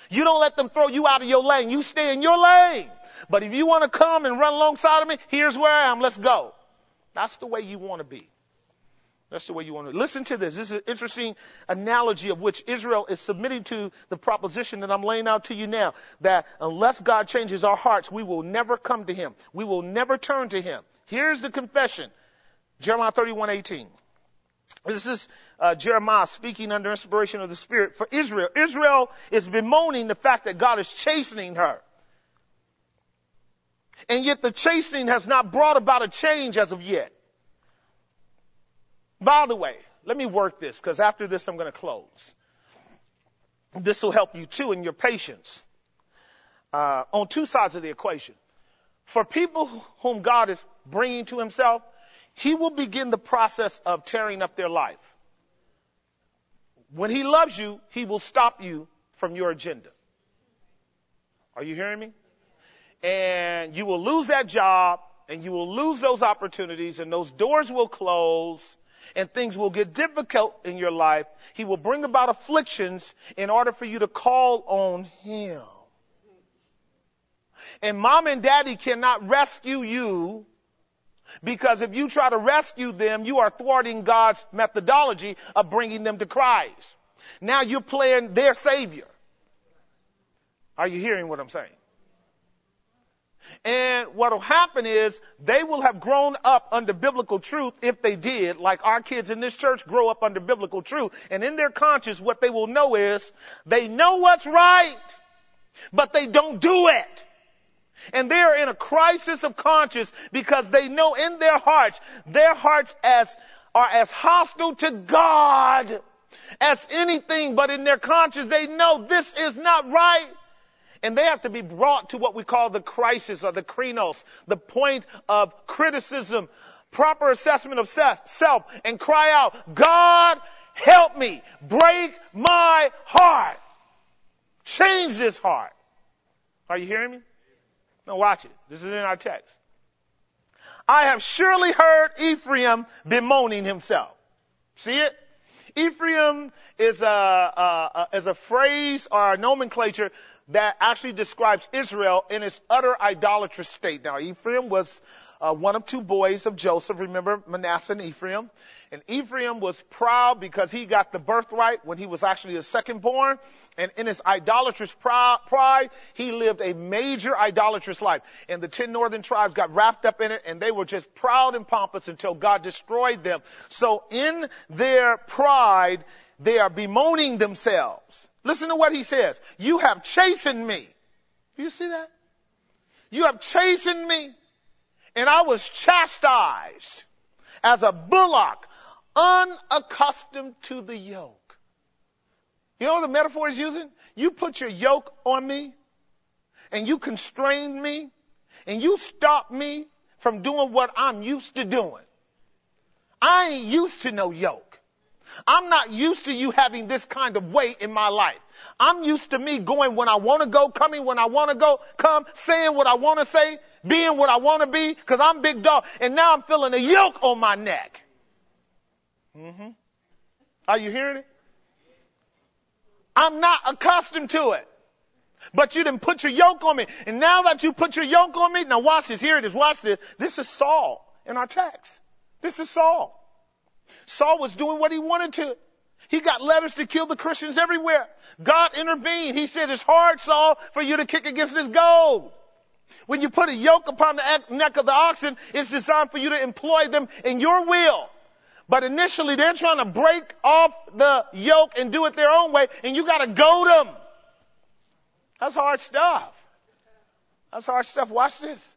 You don't let them throw you out of your lane. You stay in your lane. But if you want to come and run alongside of me, here's where I am. Let's go. That's the way you want to be. That's the way you want to. Listen to this. This is an interesting analogy of which Israel is submitting to the proposition that I'm laying out to you now, that unless God changes our hearts, we will never come to him. We will never turn to him. Here's the confession. Jeremiah thirty-one eighteen. This is uh, Jeremiah speaking under inspiration of the Spirit for Israel. Israel is bemoaning the fact that God is chastening her. And yet the chastening has not brought about a change as of yet. By the way, let me work this, because after this I'm going to close. This will help you too in your patience uh, on two sides of the equation. For people whom God is bringing to himself, he will begin the process of tearing up their life. When he loves you, he will stop you from your agenda. Are you hearing me? And you will lose that job, and you will lose those opportunities, and those doors will close, and things will get difficult in your life. He will bring about afflictions in order for you to call on him. And mom and daddy cannot rescue you, because if you try to rescue them, you are thwarting God's methodology of bringing them to Christ. Now you're playing their savior. Are you hearing what I'm saying? And what will happen is they will have grown up under biblical truth if they did, like our kids in this church grow up under biblical truth. And in their conscience, what they will know is they know what's right, but they don't do it. And they are in a crisis of conscience because they know in their hearts, their hearts as are as hostile to God as anything, but in their conscience, they know this is not right. And they have to be brought to what we call the crisis or the krenos, the point of criticism, proper assessment of self, and cry out, God, help me, break my heart. Change this heart. Are you hearing me? Now watch it. This is in our text. I have surely heard Ephraim bemoaning himself. See it? Ephraim is a, a, a, is a phrase or a nomenclature that actually describes Israel in its utter idolatrous state. Now, Ephraim was uh, one of two boys of Joseph. Remember Manasseh and Ephraim. And Ephraim was proud because he got the birthright when he was actually the second born. And in his idolatrous pride, he lived a major idolatrous life. And the ten northern tribes got wrapped up in it, and they were just proud and pompous until God destroyed them. So in their pride, they are bemoaning themselves. Listen to what he says. You have chastened me. Do you see that? You have chastened me, and I was chastised as a bullock, unaccustomed to the yoke. You know what the metaphor is using? You put your yoke on me, and you constrained me, and you stopped me from doing what I'm used to doing. I ain't used to no yoke. I'm not used to you having this kind of weight in my life. I'm used to me going when I want to go, coming when I want to go, come, saying what I want to say, being what I want to be, because I'm big dog. And now I'm feeling a yoke on my neck. Mm-hmm. Are you hearing it? I'm not accustomed to it. But you didn't put your yoke on me. And now that you put your yoke on me, now watch this. Here it is. Watch this. This is Saul in our text. This is Saul. Saul was doing what he wanted to. He got letters to kill the Christians everywhere. God intervened. He said, it's hard, Saul, for you to kick against this gold. When you put a yoke upon the neck of the oxen, it's designed for you to employ them in your will. But initially, they're trying to break off the yoke and do it their own way, and you got to goad them. That's hard stuff. That's hard stuff. Watch this.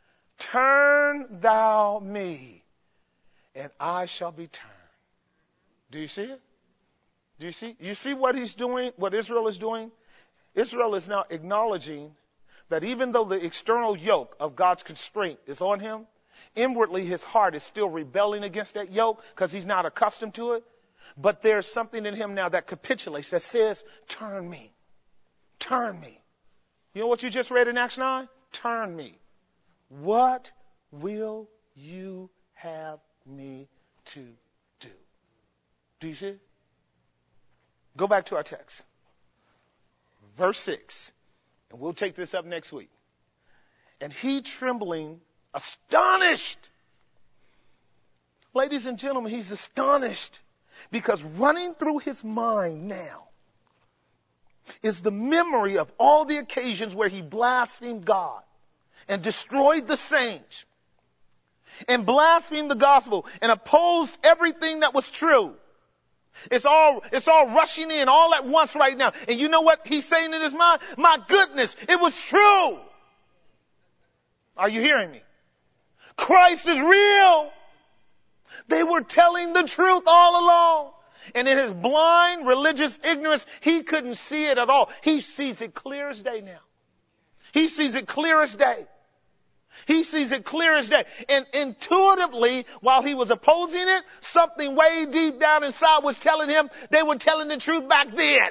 Turn thou me, and I shall be turned. Do you see it? Do you see? You see what he's doing, what Israel is doing? Israel is now acknowledging that even though the external yoke of God's constraint is on him, inwardly his heart is still rebelling against that yoke because he's not accustomed to it. But there's something in him now that capitulates, that says, turn me. Turn me. You know what you just read in Acts nine? Turn me. What will you have me to do? Do you see it? Go back to our text. verse six, and we'll take this up next week. And he trembling, astonished. Ladies and gentlemen, he's astonished because running through his mind now is the memory of all the occasions where he blasphemed God and destroyed the saints and blasphemed the gospel and opposed everything that was true. It's all, it's all rushing in all at once right now. And you know what he's saying in his mind? My goodness, it was true. Are you hearing me? Christ is real. They were telling the truth all along. And in his blind religious ignorance, he couldn't see it at all. He sees it clear as day now. He sees it clear as day. He sees it clear as day. And intuitively, while he was opposing it, something way deep down inside was telling him they were telling the truth back then.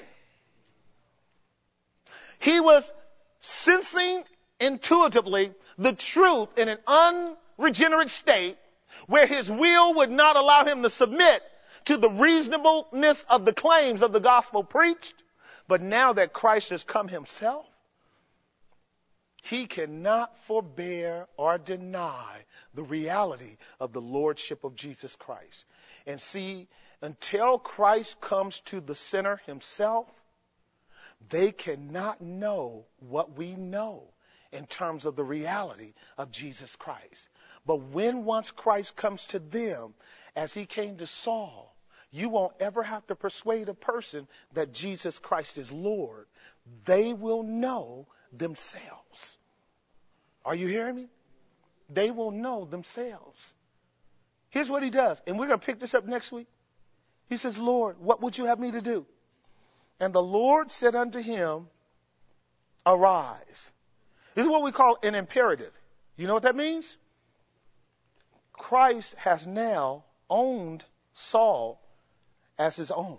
He was sensing intuitively the truth in an unregenerate state where his will would not allow him to submit to the reasonableness of the claims of the gospel preached. But now that Christ has come himself, he cannot forbear or deny the reality of the lordship of Jesus Christ. And see, until Christ comes to the sinner himself, they cannot know what we know in terms of the reality of Jesus Christ. But when once Christ comes to them, as he came to Saul, you won't ever have to persuade a person that Jesus Christ is Lord. They will know themselves. Are you hearing me? They will know themselves. Here's what he does, and we're going to pick this up next week. He says, Lord, what would you have me to do? And the Lord said unto him, arise. This is what we call an imperative. You know what that means? Christ has now owned Saul as his own.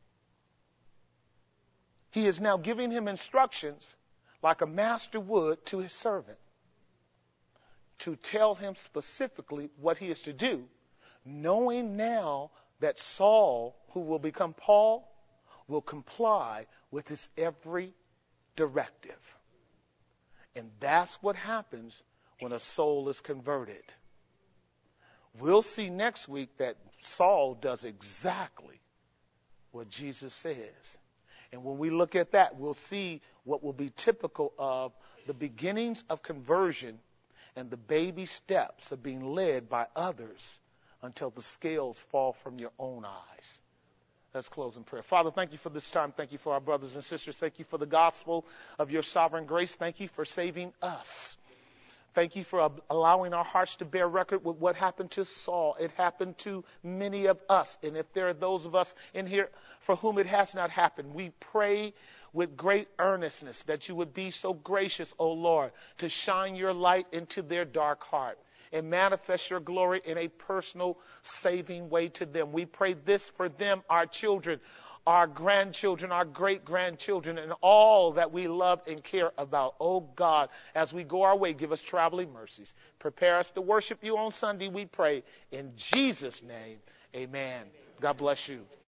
He is now giving him instructions like a master would to his servant to tell him specifically what he is to do, knowing now that Saul, who will become Paul, will comply with his every directive. And that's what happens when a soul is converted. We'll see next week that Saul does exactly what Jesus says. And when we look at that, we'll see what will be typical of the beginnings of conversion and the baby steps of being led by others until the scales fall from your own eyes. Let's close in prayer. Father, thank you for this time. Thank you for our brothers and sisters. Thank you for the gospel of your sovereign grace. Thank you for saving us. Thank you for allowing our hearts to bear record with what happened to Saul. It happened to many of us. And if there are those of us in here for whom it has not happened, we pray with great earnestness that you would be so gracious, O Lord, to shine your light into their dark heart and manifest your glory in a personal, saving way to them. We pray this for them, our children, our grandchildren, our great-grandchildren, and all that we love and care about. Oh God, as we go our way, give us traveling mercies. Prepare us to worship you on Sunday, we pray. In Jesus' name, amen. God bless you.